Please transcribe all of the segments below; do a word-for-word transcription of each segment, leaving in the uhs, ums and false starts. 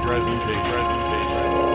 presentation, presentation.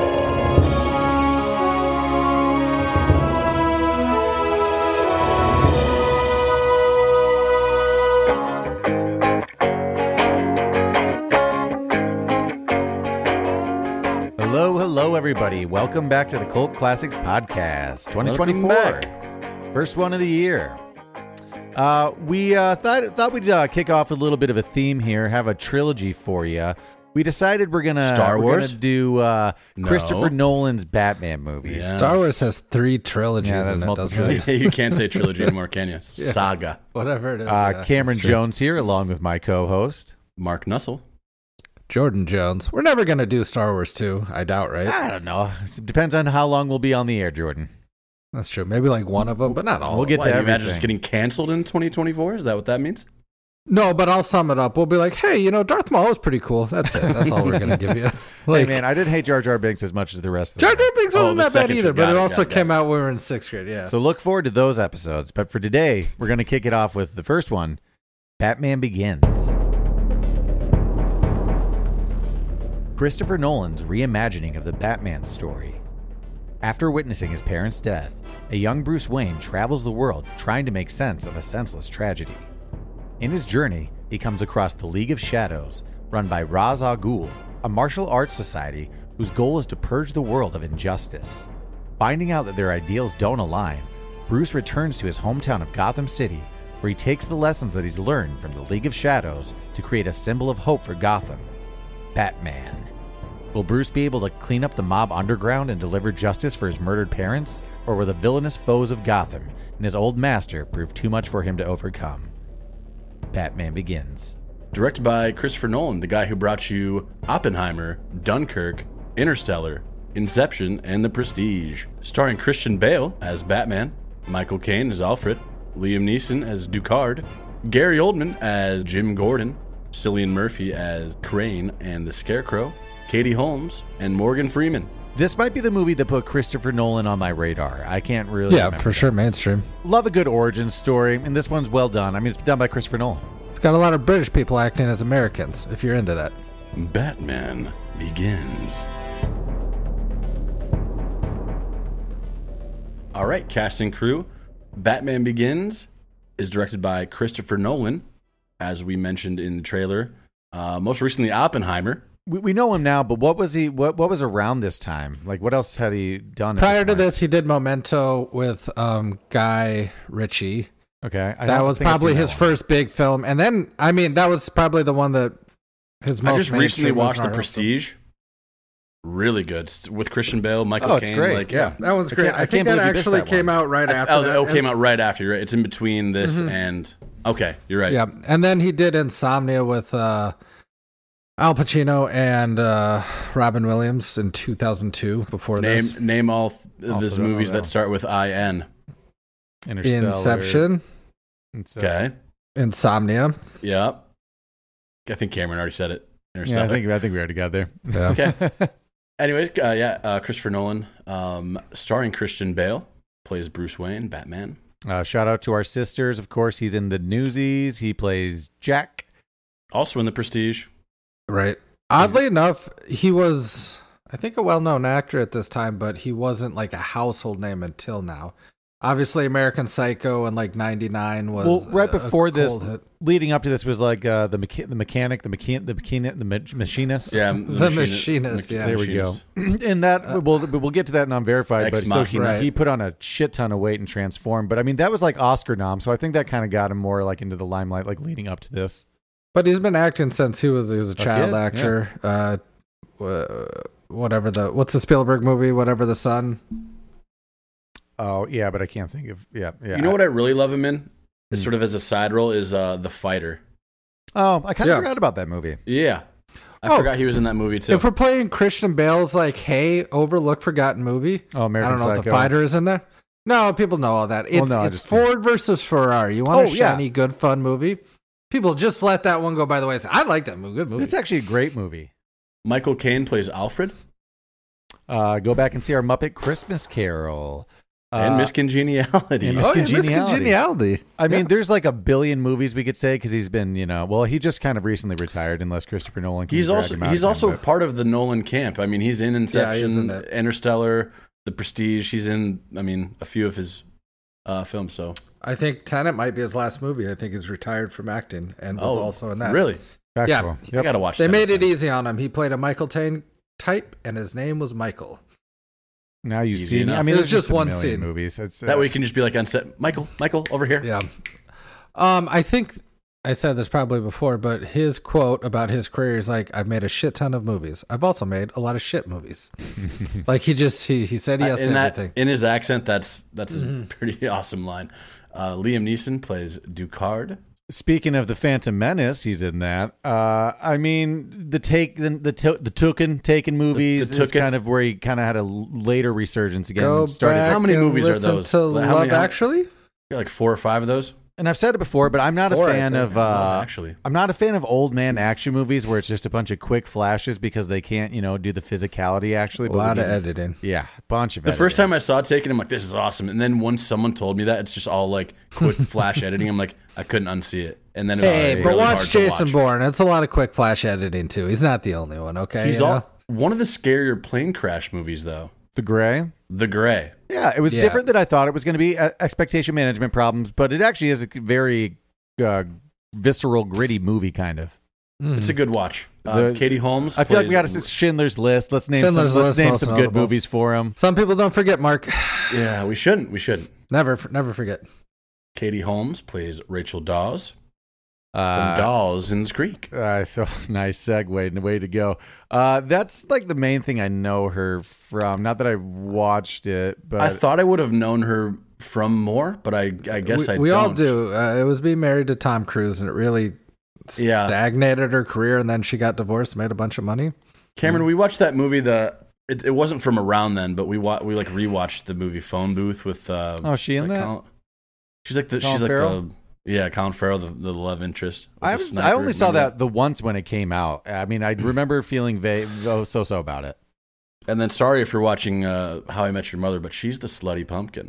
Hello, hello, everybody. Welcome back to the Cult Classics Podcast, twenty twenty-four. First one of the year. Uh, we uh, thought thought we'd uh, kick off a little bit of a theme here, have a trilogy for you. We decided we're gonna Star we're Wars? gonna do uh, No. Christopher Nolan's Batman movies. Yeah. Star Wars has three trilogies Yeah, that's in it, multiple doesn't it? You can't say trilogy anymore, can you? It's Yeah. Saga. Whatever it is. Uh, yeah, Cameron that's true. Jones here, along with my co-host. Mark Nussel. Jordan Jones. We're never going to do Star Wars two, I doubt, right? I don't know. It depends on how long we'll be on the air, Jordan. That's true. Maybe like one of them, but not all. We'll get What, to you imagine everything. just getting canceled in twenty twenty-four? Is that what that means? No, but I'll sum it up. We'll be like, hey, you know, Darth Maul is pretty cool. That's it. That's all we're going to give you. Like, hey, man, I didn't hate Jar Jar Binks as much as the rest of Jar them. Jar Binks Oh, wasn't the that bad second either, tri- but got it it, also got it, came got it. out when we were in sixth grade, yeah. So look forward to those episodes. But for today, we're going to kick it off with the first one, Batman Begins. Christopher Nolan's reimagining of the Batman story. After witnessing his parents' death, a young Bruce Wayne travels the world trying to make sense of a senseless tragedy. In his journey, he comes across the League of Shadows, run by Ra's al Ghul, a martial arts society whose goal is to purge the world of injustice. Finding out that their ideals don't align, Bruce returns to his hometown of Gotham City, where he takes the lessons that he's learned from the League of Shadows to create a symbol of hope for Gotham, Batman. Will Bruce be able to clean up the mob underground and deliver justice for his murdered parents, or will the villainous foes of Gotham and his old master prove too much for him to overcome? Batman Begins. Directed by Christopher Nolan, the guy who brought you Oppenheimer, Dunkirk, Interstellar, Inception, and The Prestige. Starring Christian Bale as Batman, Michael Caine as Alfred, Liam Neeson as Ducard, Gary Oldman as Jim Gordon, Cillian Murphy as Crane and the Scarecrow, Katie Holmes, and Morgan Freeman. This might be the movie that put Christopher Nolan on my radar. I can't really Yeah, remember. for sure, mainstream. Love a good origin story, and this one's well done. I mean, it's done by Christopher Nolan. It's got a lot of British people acting as Americans, if you're into that. Batman Begins. All right, cast and crew. Batman Begins is directed by Christopher Nolan, as we mentioned in the trailer. Uh, most recently, Oppenheimer. We, we know him now, but what was he? What what was around this time? Like, what else had he done? at Prior to point? this, he did Memento with um, Guy Ritchie. Okay, I That don't was think I've probably seen that his one. first big film. And then, I mean, that was probably the one that his most I just recently mainstream was watched The not- Prestige. Really good. It's with Christian Bale, Michael Oh, it's Caine. great. Like, Yeah, that one's I great. can't- I I, can't think that believe you missed actually that came one. out right I- after oh, that. oh, came And- out right after. You're right. It's in between this Mhm. and okay, you're right. Yeah, and then he did Insomnia with uh, Al Pacino and uh, Robin Williams in two thousand two. Before Name this, name all th- of Also his don't know movies that that start with I N. Interstellar. Inception, Inception. Okay. Insomnia. Yeah. I think Cameron already said it. Yeah, Interstellar. I think I think we already got there. Yeah. Okay. Anyways, uh, yeah, uh, Christopher Nolan, um, starring Christian Bale, plays Bruce Wayne, Batman. Uh, shout out to our sisters. Of course, he's in the Newsies. He plays Jack. Also in The Prestige. Right. Oddly enough, he was, I think, a well-known actor at this time, but he wasn't like a household name until now. Obviously, American Psycho and like ninety-nine was Well, right a- a before this, cold hit. leading up to this was like uh, the mecha- the mechanic, the mechan- the mechan- the ma- machinist. Yeah, The Machinist, yeah. There we go. Machinist. And that we'll we'll get to that in Unverified. Ex But so he, Machina. he put on a shit ton of weight and transformed. But I mean, that was like Oscar nom, so I think that kind of got him more like into the limelight, like leading up to this. But he's been acting since he was he was a child kid, actor. Uh, wha- whatever the what's the Spielberg movie? Whatever the Sun. Oh yeah, but I can't think of yeah yeah. You know what I really love him in? Is Hmm. sort of as a side role is uh, The Fighter. Oh, I kind of Yeah. forgot about that movie. Yeah. I Oh. forgot he was in that movie too. If we're playing Christian Bale's like, hey, overlooked, forgotten movie. Oh, American I don't know if Psycho. the fighter is in there. No, people know all that. It's no, I it's just- Ford versus Ferrari. You want Oh, a yeah. shiny, good, fun movie? People just let that one go by the way. I like that movie. Good movie. It's actually a great movie. Michael Caine plays Alfred. Uh, go back and see our Muppet Christmas Carol. and Miss Congeniality. and Miss Oh, yeah, Miss Congeniality. Congeniality. I mean, Yeah. there's like a billion movies we could say because he's been, you know, well, he just kind of recently retired, unless Christopher Nolan. Can He's drag also him out he's again, also but- part of the Nolan camp. I mean, he's in Inception, in it. Interstellar, The Prestige. He's in, I mean, a few of his uh, films. So, I think Tenet might be his last movie. I think he's retired from acting and was oh, also in that. really? Factual. I Yep. gotta watch. They that made it again. easy on him. He played a Michael Caine type, and his name was Michael. Now you Easy see. enough. I mean, It there's was just just a one million scene. movies. It's, uh, That way you can just be like on set, Michael, Michael, over here. Yeah. Um, I think I said this probably before, but his quote about his career is like, "I've made a shit ton of movies. I've also made a lot of shit movies." Like he just he he said yes in to that, everything. in his accent, that's that's Mm-hmm. a pretty awesome line. Uh, Liam Neeson plays Ducard. Speaking of the Phantom Menace, he's in that. Uh, I mean, the take the the, to, the Tooken Taken movies the is Tooketh. kind of where he kind of had a l- later resurgence again. Go started, back How many and movies are listen those? To How Love many- how- Actually. Got like four or five of those. and I've said it before, but I'm not a Four, I fan think. of. Love Uh, Actually. I'm not a fan of old man action movies where it's just a bunch of quick flashes because they can't, you know, do the physicality actually. A lot of editing. editing. Yeah, a bunch of The first time I saw Taken, I'm like, this is awesome. And then once someone told me that, it's just all like quick flash editing. I'm like, I couldn't unsee it. And then it Hey, was but really watch hard to Jason watch. Bourne. It's a lot of quick flash editing too. He's not the only one. Okay, He's you know? all one of the scarier plane crash movies, though. The Gray. The Gray. Yeah, it was Yeah. different than I thought it was going to be. Uh, expectation management problems, but it actually is a very uh, visceral, gritty movie, kind of. Mhm. It's a good watch. Uh, The- Katie Holmes. I feel like we got plays- to say Schindler's List. Let's name Schindler's some. Let's List, name most some good notable. movies for him. Some people don't forget, Mark. Yeah, we shouldn't. We shouldn't. Never, never forget. Katie Holmes plays Rachel Dawes from Uh, Dawson's Creek. I feel nice segue and way to go. Uh, that's like the main thing I know her from. Not that I watched it, but I thought I would have known her from more, but I, I guess we I we don't. all do. Uh, it was being married to Tom Cruise, and it really Yeah. stagnated her career. And then she got divorced, made a bunch of money. Cameron, we watched that movie. The it, it wasn't from around then, but we wa- we like rewatched the movie Phone Booth with. Uh, Oh, is she in like that? Colin- she's like the Colin she's like Farrell? the yeah Colin Farrell, the, the love interest. with I, the was- sniper. I only saw Remember that the once when it came out. I mean, I remember feeling va- oh, so-so about it. And then sorry if you're watching uh, How I Met Your Mother, but she's the slutty pumpkin.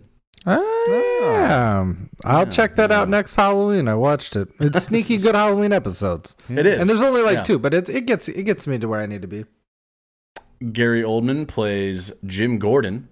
Ah, I'll Yeah, check that yeah. out next Halloween. I watched it. It's sneaky good Halloween episodes, It is. and there's only like Yeah. two, but it it gets it gets me to where I need to be. Gary Oldman plays Jim Gordon.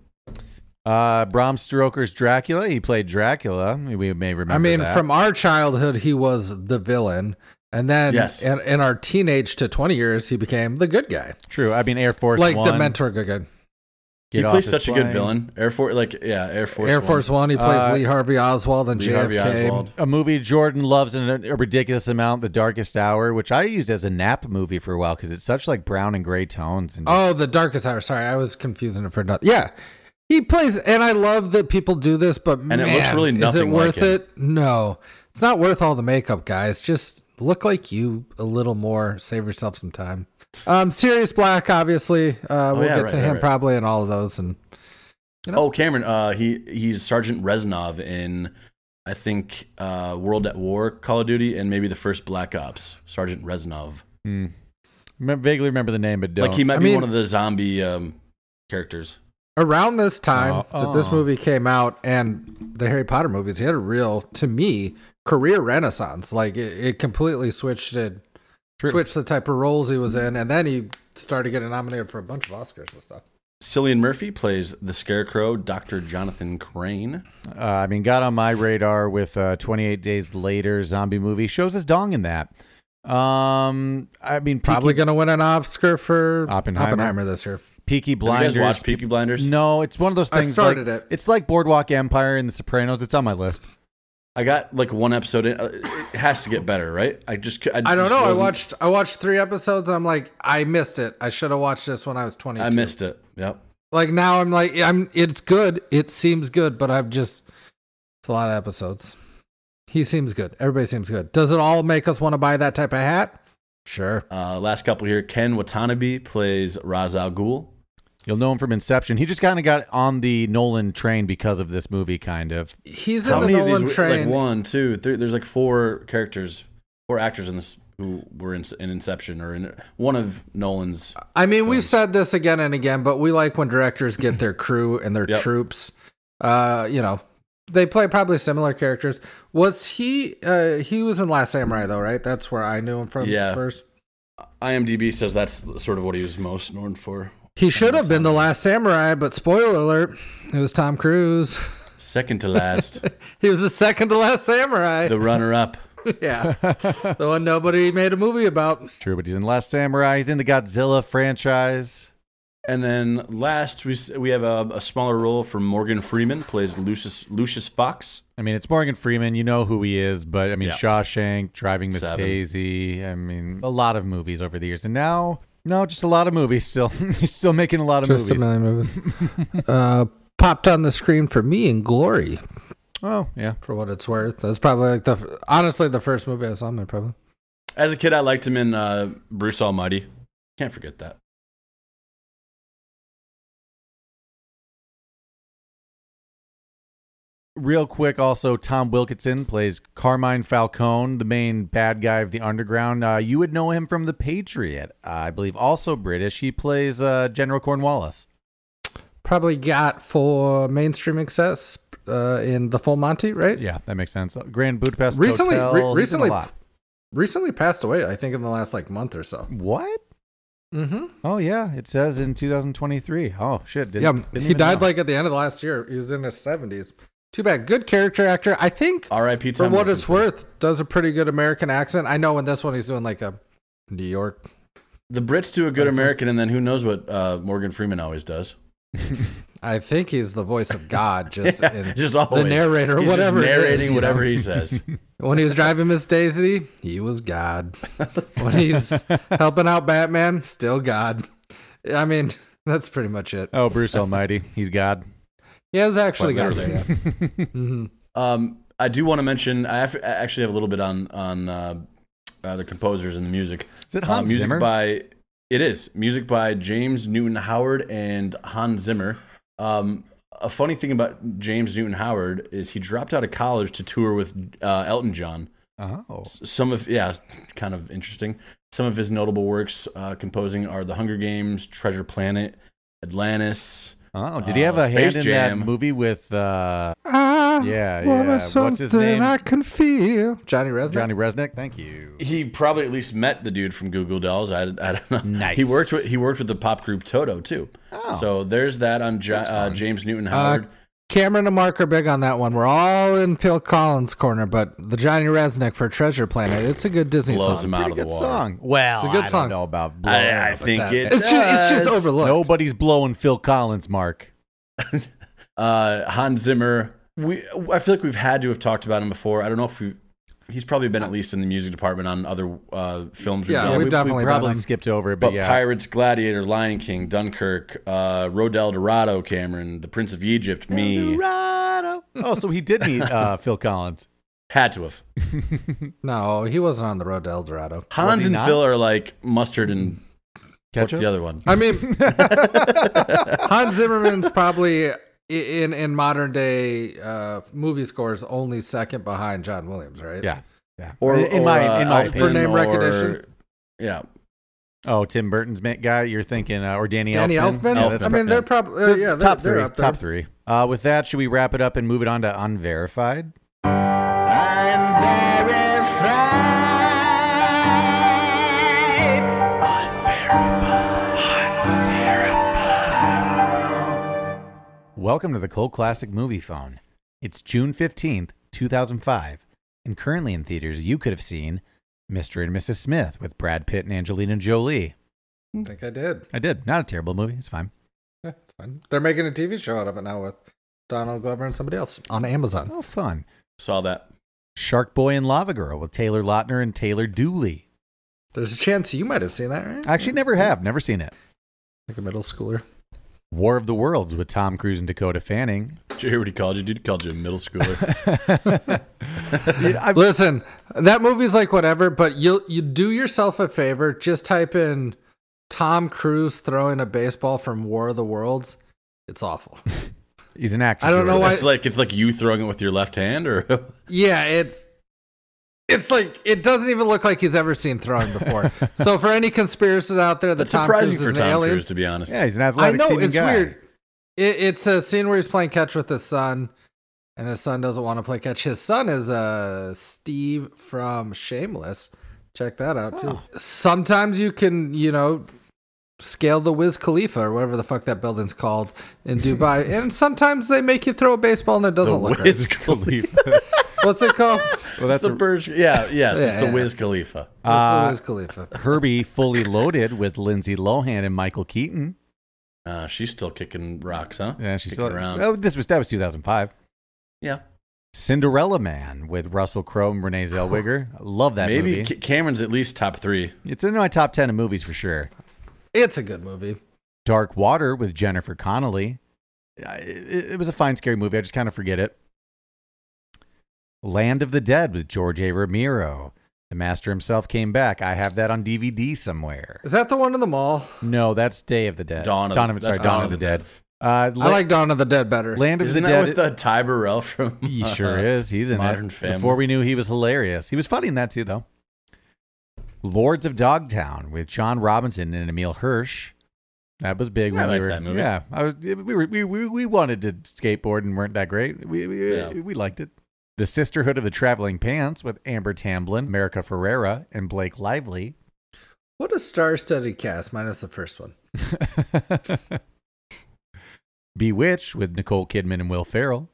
Uh, Bram Stoker's Dracula. He played Dracula. We may remember I mean, that. from our childhood, he was the villain, and then Yes. in, in our teenage to twenty years, he became the good guy, True. I mean, Air Force like One. the mentor good guy. Get he off plays his such a good plane. villain. Air Force, like yeah, Air Force. Air One. Force One. He plays Uh, Lee Harvey Oswald and Lee J F K. Harvey Oswald. A movie Jordan loves in a, a ridiculous amount, The Darkest Hour, which I used as a nap movie for a while because it's such like brown and gray tones. And just- Oh, the Darkest Hour. Sorry, I was confusing it for nothing. Yeah, he plays, and I love that people do this, but it man, looks really is it nothing worth like him. it? No, it's not worth all the makeup, guys. Just look like you a little more. Save yourself some time. Um, Sirius Black, obviously. Uh, we'll yeah, get right, to right, him right. probably in all of those, and know? Oh, Cameron, uh, he he's Sergeant Reznov in, I think, uh, World at War, Call of Duty, and maybe the first Black Ops. Sergeant Reznov. Hmm. Remem- vaguely remember the name, but don't. Like he might I be mean- one of the zombie um, characters. around this time Oh, that this oh. movie came out and the Harry Potter movies, he had a real, to me, career renaissance. Like it, it completely switched it, True. switched the type of roles he was in, and then he started getting nominated for a bunch of Oscars and stuff. Cillian Murphy plays the Scarecrow, Doctor Jonathan Crane. Uh, I mean, got on my radar with uh, twenty-eight Days Later zombie movie. Shows his dong in that. Um, I mean, Peaky, Probably going to win an Oscar for Oppenheimer. Oppenheimer this year. Peaky Have you Blinders. guys watched Peaky Blinders? No, it's one of those I things. started like- it. It's like Boardwalk Empire and The Sopranos. It's on my list. I got like one episode in. Uh, it has to get better, right? I just I, I don't just know. I wasn't- watched I watched three episodes and I'm like, I missed it. I should have watched this when I was twenty-two. I missed it. Yep. Like now I'm like, I'm. It's good. It seems good, but I'm just. It's a lot of episodes. He seems good. Everybody seems good. Does it all make us want to buy that type of hat? Sure. Uh, last couple here. Ken Watanabe plays Ra's al Ghul. You'll know him from Inception. He just kind of got on the Nolan train because of this movie, kind of. He's How in the many of Nolan these? train. Like one, two, three. There's like four characters, four actors in this who were in, in Inception or in one of Nolan's. I mean, we've said this again and again, but we like when directors get their crew and their Yep. troops. Uh, you know, they play probably similar characters. Was he? Uh, he was in Last Samurai though, right? That's where I knew him from Yeah. first. IMDb says that's sort of what he was most known for. He should have been the Last Samurai, but spoiler alert, it was Tom Cruise. Second to last, He was the second to last samurai. the runner-up. Yeah, the one nobody made a movie about. True, but he's in Last Samurai. He's in the Godzilla franchise. And then last, we s- we have a, a smaller role for Morgan Freeman, plays Lucius Lucius Fox. I mean, it's Morgan Freeman. You know who he is, but I mean, Yeah. Shawshank, Driving Miss Seven. Daisy. I mean, a lot of movies over the years, and now, no, just a lot of movies. Still, he's still making a lot of Just movies. a million movies. uh, popped on the screen for me in Glory. Oh, yeah. For what it's worth, that's probably like the honestly the first movie I saw him in. Probably. As a kid, I liked him in uh, Bruce Almighty. Can't forget that. Real quick, also, Tom Wilkinson plays Carmine Falcone, the main bad guy of the Underground. Uh, you would know him from The Patriot, uh, I believe, also British. He plays uh, General Cornwallis. Probably got for mainstream success uh, in The Full Monty, right? Yeah, that makes sense. Grand Budapest Recently, Hotel. re- He's in a recently, lot. recently passed away. I think in the last like month or so. What? Mm-hmm. Oh, yeah. It says in two thousand twenty-three. Oh, shit. Didn't, Yeah, didn't he even died know. like at the end of last year. He was in his seventies. Too bad. Good character actor. I think R I P for Tom what it's Wilkinson. worth, does a pretty good American accent. I know in this one he's doing like a New York. The Brits do a good That's- American, and then who knows what uh, Morgan Freeman always does. I think he's the voice of God, just Yeah, in, just always. the narrator, He's whatever. just it is, narrating you whatever know? he says. When he was driving Miss Daisy, he was God. When he's helping out Batman, still God. I mean, that's pretty much it. Oh, Bruce Almighty. He's God. Yeah, it's actually Quite God there. literally. Yeah. hmm Um, I do want to mention. I, have, I actually have a little bit on on uh, uh, the composers and the music. Is it Uh, Hans music Zimmer? by it is music by James Newton Howard and Hans Zimmer. Um, a funny thing about James Newton Howard is he dropped out of college to tour with uh, Elton John. Oh. Some of yeah, kind of interesting. Some of his notable works uh, composing are The Hunger Games, Treasure Planet, Atlantis. Oh, did he have Uh, a hand Space in Jam. that movie with uh, Ah, Yeah, what yeah. is something What's his name? I can feel. Johnny Resnick. Johnny Resnick? Thank you. He probably at least met the dude from Goo Goo Dolls. I, I don't know. Nice. He worked with he worked with the pop group Toto too. Oh. So there's that on ja- That's uh, fun. James Newton Howard. Cameron and Mark are big on that one. We're all in Phil Collins' corner, but the Johnny Resnick for Treasure Planet, it's a good Disney Blows song. him out Pretty of the good water. song. Well, It's a good I song. don't know about blowing I, I up, but think that- it. It's just, it's just does. overlooked. Nobody's blowing Phil Collins, Mark. Uh, Hans Zimmer. We I feel like we've had to have talked about him before. I don't know if we. He's probably been at least in the music department on other uh, films. we've Yeah, done. we've we, definitely we probably done him. skipped over it, but, But yeah. Pirates, Gladiator, Lion King, Dunkirk, uh, Road El Dorado, Cameron, The Prince of Egypt, me. Colorado. Oh, so he did meet uh, Phil Collins. Had to have. No, he wasn't on the road to El Dorado. Hans he and not? Phil are like mustard and what's Ketchup? the other one? I mean, Hans Zimmerman's probably i- in in modern day uh, movie scores only second behind John Williams, right? Yeah, yeah. Or in, in or, my uh, in my Elfman For name or- recognition? Yeah. oh, Tim Burton's ma- guy. You're thinking, uh, or Danny, Danny Elfman. Elfman. Yeah, that's I mean, right, they're yeah. probably uh, yeah, they're, top they're three. up there. Top three. Uh, with that, should we wrap it up and move it on to Unverified? Welcome to the Cult Classic Movie Phone. It's June fifteenth, two thousand five, and currently in theaters you could have seen Mister and Missus Smith with Brad Pitt and Angelina Jolie. I think I did. I did. Not a terrible movie. It's fine. Yeah, it's fine. They're making a T V show out of it now with Donald Glover and somebody else on Amazon. Oh, fun. Saw that. Shark Boy and Lava Girl with Taylor Lautner and Taylor Dooley. There's a chance you might have seen that, right? I actually never have. Never seen it. Like a middle schooler. War of the Worlds with Tom Cruise and Dakota Fanning. Did you hear what he called you? Dude, he called you a middle schooler. Yeah, I- Listen, that movie's like whatever, but you you do yourself a favor. Just type in Tom Cruise throwing a baseball from War of the Worlds. It's awful. He's an actor. I don't know So why- it's like it's like you throwing it with your left hand, or Yeah, it's it's like it doesn't even look like he's ever seen throwing before. So for any conspiracists out there that that's Tom surprising Cruise for is an Tom alien, Cruise, to be honest. Yeah, he's an I athletic know seeming it's guy. weird. It, it's a scene where he's playing catch with his son, and his son doesn't want to play catch. His son is uh, Steve from Shameless. Check that out, too. Oh. Sometimes you can, you know, scale the Wiz Khalifa or whatever the fuck that building's called in Dubai. And sometimes they make you throw a baseball and it doesn't The look Wiz right. Khalifa. What's it called? Well, that's the a, Burj. Yeah, yes, Yeah, it's the yeah. Wiz Khalifa. That's Uh, the Wiz Khalifa. Herbie Fully Loaded with Lindsay Lohan and Michael Keaton. Uh, she's still kicking rocks, huh? Yeah, she's Kicking still around. Oh, this was that was two thousand five. Yeah, Cinderella Man with Russell Crowe and Renee Zellweger. I love that maybe movie. Ca- Cameron's at least top three. It's in my top ten of movies for sure. It's a good movie. Dark Water with Jennifer Connelly. Uh, It, it was a fine, scary movie. I just kind of forget it. Land of the Dead with George A. Romero. The master himself came back. I have that on D V D somewhere. Is that the one in the mall? No, that's Day of the Dead. Dawn of- Dawn of, sorry, that's Dawn of the Dead. Uh, I like Dawn of the Dead better. Land of Isn't the that Dead. with uh, Ty Burrell from? He uh, sure is. He's in Modern it. Family. Before we knew he was hilarious. He was funny in that too, though. Lords of Dogtown with John Robinson and Emil Hirsch. That was big I when we like were. that movie. Yeah, I was, we were. We, we we wanted to skateboard and weren't that great. We we, Yeah. we liked it. The Sisterhood of the Traveling Pants with Amber Tamblyn, America Ferrera, and Blake Lively. What a star-studded cast, minus the first one. Bewitched with Nicole Kidman and Will Ferrell.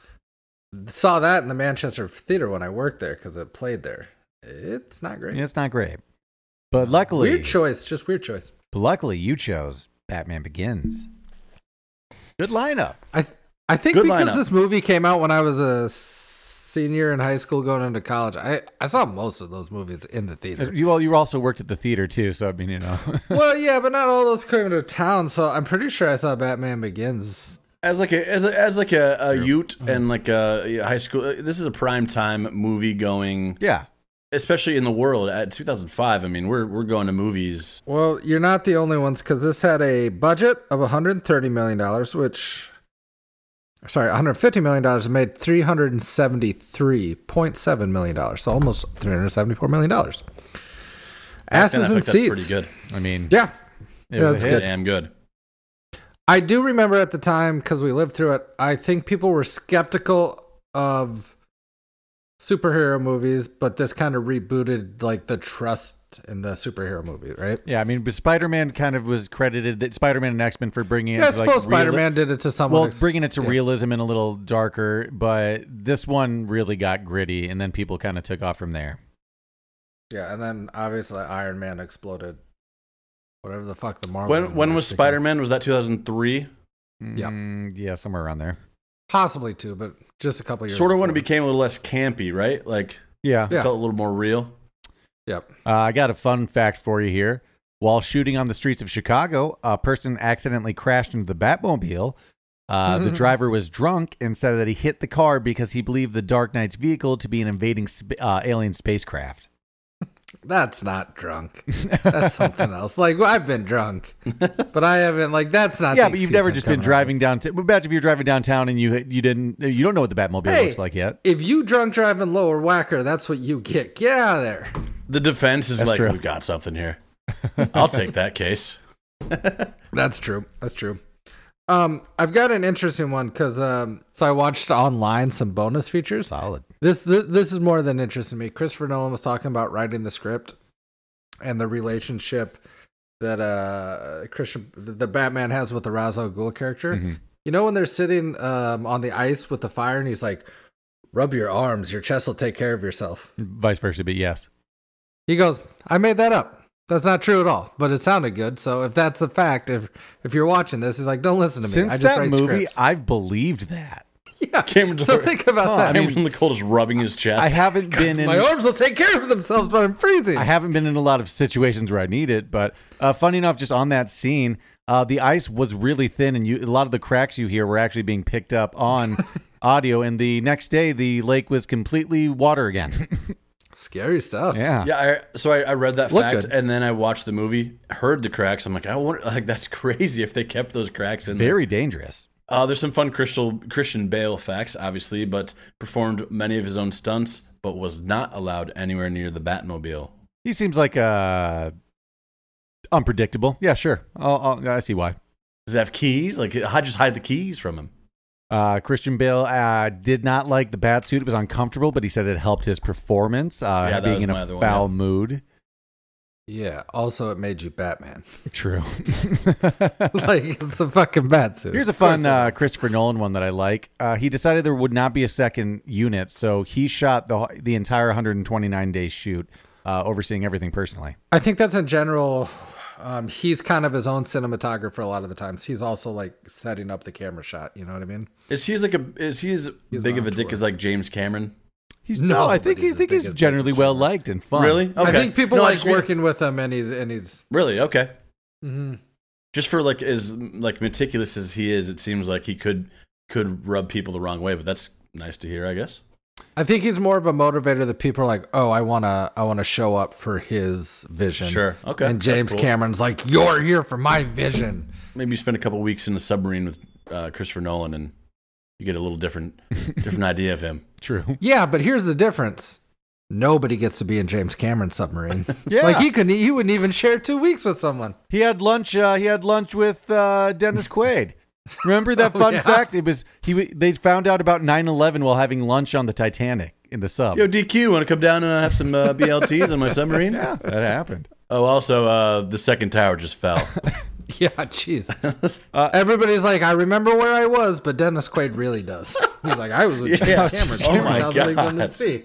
Saw that in the Manchester Theater when I worked there because it played there. It's not great. Yeah, it's not great, but luckily, Weird choice, just weird choice. but luckily, you chose Batman Begins. Good lineup. I th- I think Good because lineup. this movie came out when I was a senior in high school going into college, I, I saw most of those movies in the theater. You well, you also worked at the theater too, so I mean, you know. Well, yeah, but not all those came to town, so I'm pretty sure I saw Batman Begins. As like a as a, as like a, a Ute and like a yeah, high school. This is a prime time movie going, Yeah. especially in the world at two thousand five. I mean, we're we're going to movies. Well, you're not the only ones because this had a budget of one hundred thirty million dollars, which, sorry, one hundred fifty million dollars and made three hundred seventy-three point seven million dollars, so almost three hundred seventy-four million dollars. Asses I and think that's seats. pretty good. I mean, Yeah. it Yeah, was that's a good. hit. Damn good. I do remember at the time, because we lived through it, I think people were skeptical of superhero movies, but this kind of rebooted like the trust in the superhero movie, right? Yeah, I mean, but Spider-Man kind of was credited that Spider-Man and X-Men for bringing it. Yeah, I to, like, suppose reali- Spider-Man did it to someone. Well, ex- bringing it to yeah. realism and a little darker, but this one really got gritty, and then people kind of took off from there. Yeah, and then obviously Iron Man exploded. Whatever the fuck the Marvel. When when universe was became. Spider Man? Was that two thousand three? Yeah. Mm, yeah, somewhere around there. Possibly two, but just a couple years. Sort of when it before. became a little less campy, right? Like Yeah. Yeah. it felt a little more real. Yep. Uh, I got a fun fact for you here. While shooting on the streets of Chicago, a person accidentally crashed into the Batmobile. Uh, the driver was drunk and said that he hit the car because he believed the Dark Knight's vehicle to be an invading sp- uh, alien spacecraft. That's not drunk. That's something else. Like well, I've been drunk, but I haven't. Like that's not. Yeah, the but you've excuse never I'm just been coming up driving down. T- imagine if you're driving downtown and you you didn't you don't know what the Batmobile Hey. looks like yet. with. If you drunk driving lower whacker, that's what you get. Get out of there. The defense is That's like, true. we got something here. I'll take that case. That's true. That's true. Um, I've got an interesting one because um, so I watched online some bonus features. Solid. This, this this is more than interesting to me. Christopher Nolan was talking about writing the script and the relationship that uh Christian the Batman has with the Ra's al Ghul character. Mhm. You know when they're sitting um on the ice with the fire and he's like, "Rub your arms, your chest will take care of yourself." Vice versa, but yes. He goes, "I made that up. That's not true at all, but it sounded good. So if that's a fact, if if you're watching this, he's like, don't listen to me. Since I just that write movie, scripts." I've believed that. yeah. Cameron So Dor- think about Huh, that. I mean- Cameron Nicole is rubbing his chest. I haven't been in. My arms will take care of themselves, but I'm freezing. I haven't been in a lot of situations where I need it, but uh, funny enough, just on that scene, uh, the ice was really thin, and you, a lot of the cracks you hear were actually being picked up on audio. And the next day, the lake was completely water again. Scary stuff. yeah. Yeah, I, so I, I read that Look fact, good. and then I watched the movie, heard the cracks. I'm like, I wonder, like that's crazy if they kept those cracks in there. Very dangerous. Uh, there's some fun Crystal, Christian Bale facts, obviously, but performed many of his own stunts, but was not allowed anywhere near the Batmobile. He seems like uh, unpredictable. Yeah, sure. I'll, I'll, I see why. Does it have keys? Like, I just hide the keys from him. Uh, Christian Bale uh, did not like the bat suit. It was uncomfortable, but he said it helped his performance, uh, Yeah, that being was in my a other one, foul yeah. mood. Yeah. Also, it made you Batman. True. Like, it's a fucking bat suit. Here's a Of course fun it uh, is. Christopher Nolan one that I like. Uh, he decided there would not be a second unit, so he shot the the entire one hundred twenty-nine day shoot, uh, overseeing everything personally. I think that's in general. Um, he's kind of his own cinematographer a lot of the times. He's also like setting up the camera shot. You know what I mean? Is he as like a is he as He's big of on a dick tour. as like James Cameron? He's No, no, I but think he's I as think big he's as generally David well Schwimmer. liked and fun. Really? I Okay. think people No, I like just mean- working with him, and he's and he's. Really? Okay. Mm-hmm. Just for like as like meticulous as he is, it seems like he could could rub people the wrong way. But that's nice to hear, I guess. I think he's more of a motivator that people are like, oh, I wanna, I wanna show up for his vision. Sure. Okay. And That's James cool. Cameron's like, you're here for my vision. Maybe you spend a couple weeks in a submarine with uh, Christopher Nolan, and you get a little different different idea of him. True. Yeah, but here's the difference. Nobody gets to be in James Cameron's submarine. Yeah. Like he couldn't, he wouldn't even share two weeks with someone. He had lunch. Uh, he had lunch with uh, Dennis Quaid. Remember that fun yeah. fact? It was he. w- They found out about nine eleven while having lunch on the Titanic in the sub. Yo, D Q, want to come down and uh, have some uh, B L Ts on my submarine? Yeah, that happened. Oh, also, uh, the second tower just fell. Yeah, jeez. uh, Everybody's like, I remember where I was, but Dennis Quaid really does. He's like, I was with Yeah. James Cameron. Oh my two thousand Leagues Under the God. Sea.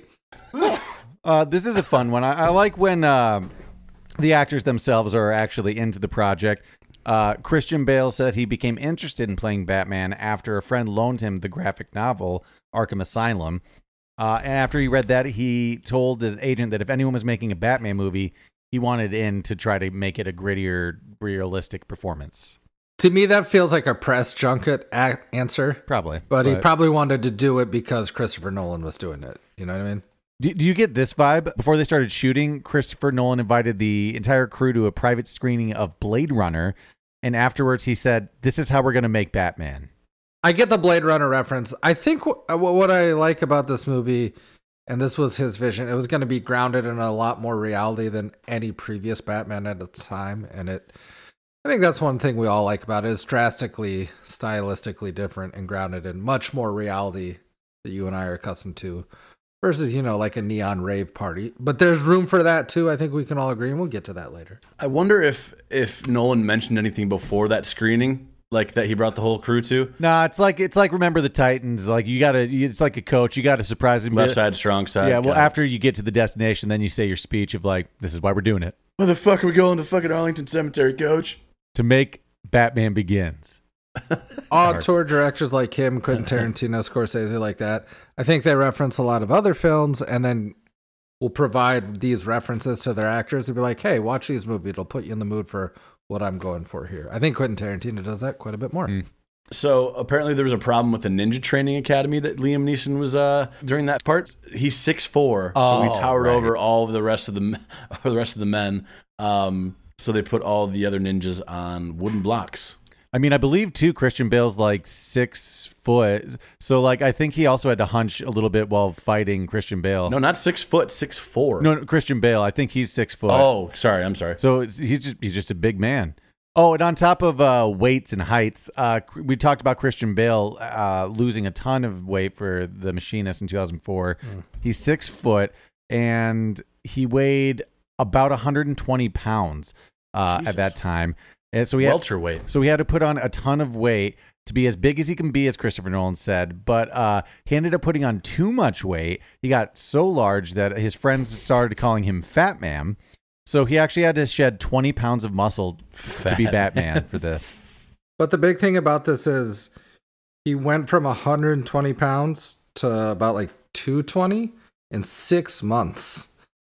Uh, this is a fun one. I, I like when uh, the actors themselves are actually into the project. Uh, Christian Bale said he became interested in playing Batman after a friend loaned him the graphic novel Arkham Asylum. Uh, and after he read that, he told the agent that if anyone was making a Batman movie, he wanted in to try to make it a grittier, realistic performance. To me, that feels like a press junket a- answer. Probably. But, he probably wanted to do it because Christopher Nolan was doing it. You know what I mean? Do, do you get this vibe? Before they started shooting, Christopher Nolan invited the entire crew to a private screening of Blade Runner. And afterwards, he said, this is how we're going to make Batman. I get the Blade Runner reference. I think wh- what I like about this movie, and this was his vision, it was going to be grounded in a lot more reality than any previous Batman at the time. And it, I think that's one thing we all like about it, is drastically, stylistically different and grounded in much more reality that you and I are accustomed to. Versus, you know, like a neon rave party. But there's room for that, too. I think we can all agree, and we'll get to that later. I wonder if if Nolan mentioned anything before that screening, like that he brought the whole crew to. Nah, it's like it's like Remember the Titans. Like you gotta, it's like a coach. You gotta surprise him. Left side, strong side. Yeah. Well, got it. after you get to the destination, then you say your speech of like, "This is why we're doing it Why the fuck are we going to fucking Arlington Cemetery, coach? to make Batman Begins." Auteur directors like him, Quentin Tarantino, Scorsese, like that. I think they reference a lot of other films and then will provide these references to their actors and be like, hey, watch these movies. It'll put you in the mood for what I'm going for here. I think Quentin Tarantino does that quite a bit more. Mm. So apparently there was a problem with the Ninja Training Academy that Liam Neeson was uh during that part. He's six foot four, so he Oh, towered right. over all of the rest of the me- or the rest of the men. Um, so they put all the other ninjas on wooden blocks. I mean, I believe too. Christian Bale's like six foot, so like I think he also had to hunch a little bit while fighting Christian Bale. No, not six foot, six four. no, no, Christian Bale. I think he's six foot. Oh, sorry, I'm sorry. So it's, he's just he's just a big man. Oh, and on top of uh, weights and heights, uh, we talked about Christian Bale uh, losing a ton of weight for The Machinist in two thousand four. Mm. He's six foot and he weighed about one hundred twenty pounds uh, Jesus. at that time. And so he had, Welterweight. so he had to put on a ton of weight to be as big as he can be, as Christopher Nolan said. But uh, he ended up putting on too much weight. He got so large that his friends started calling him Fat Man. So he actually had to shed twenty pounds of muscle to be Batman for this. But the big thing about this is he went from one hundred twenty pounds to about like two hundred twenty in six months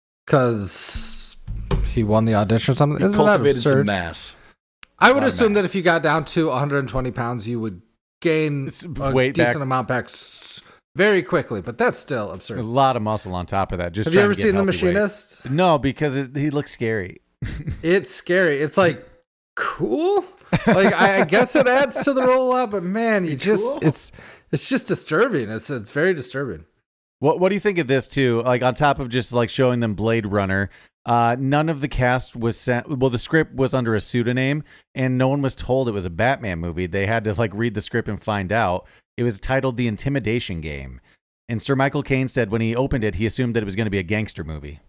because he won the audition or something. He Isn't that cultivated absurd? some mass. I would lot of assume mass. that if you got down to one hundred twenty pounds, you would gain It's a weight decent back. amount back s- very quickly, but that's still A absurd. lot of muscle on top of that. Just Have you trying ever to get seen The healthy weight. Machinist? No, because it, he looks scary. It's scary. It's like cool. Like I, I guess it adds to the role a lot, but man, you just cool. it's it's just disturbing. It's it's very disturbing. What What do you think of this too? Like on top of just like showing them Blade Runner, Uh, none of the cast was sent. Well, the script was under a pseudonym, and no one was told it was a Batman movie. They had to like read the script and find out. It was titled The Intimidation Game, and Sir Michael Caine said when he opened it, he assumed that it was going to be a gangster movie.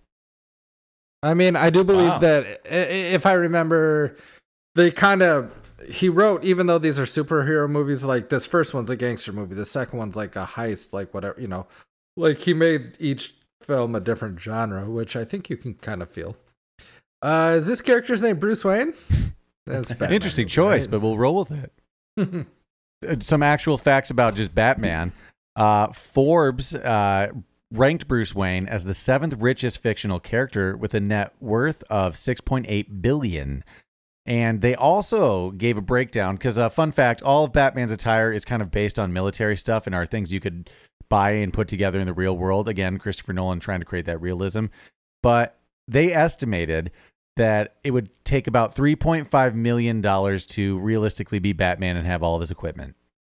I mean, I do believe Wow. that if I remember, they kind of he wrote, even though these are superhero movies, like this first one's a gangster movie, the second one's like a heist, like whatever, you know, like he made each film a different genre, which I think you can kind of feel. Uh, is this character's name Bruce Wayne? That's Batman Interesting movie, choice, right? but we'll roll with it. Uh, Some actual facts about just Batman. Uh, Forbes uh, ranked Bruce Wayne as the seventh richest fictional character with a net worth of six point eight billion dollars. And they also gave a breakdown because, uh, fun fact, all of Batman's attire is kind of based on military stuff and are things you could buy and put together in the real world. Again, Christopher Nolan trying to create that realism. But they estimated that it would take about three point five million dollars to realistically be Batman and have all of his equipment.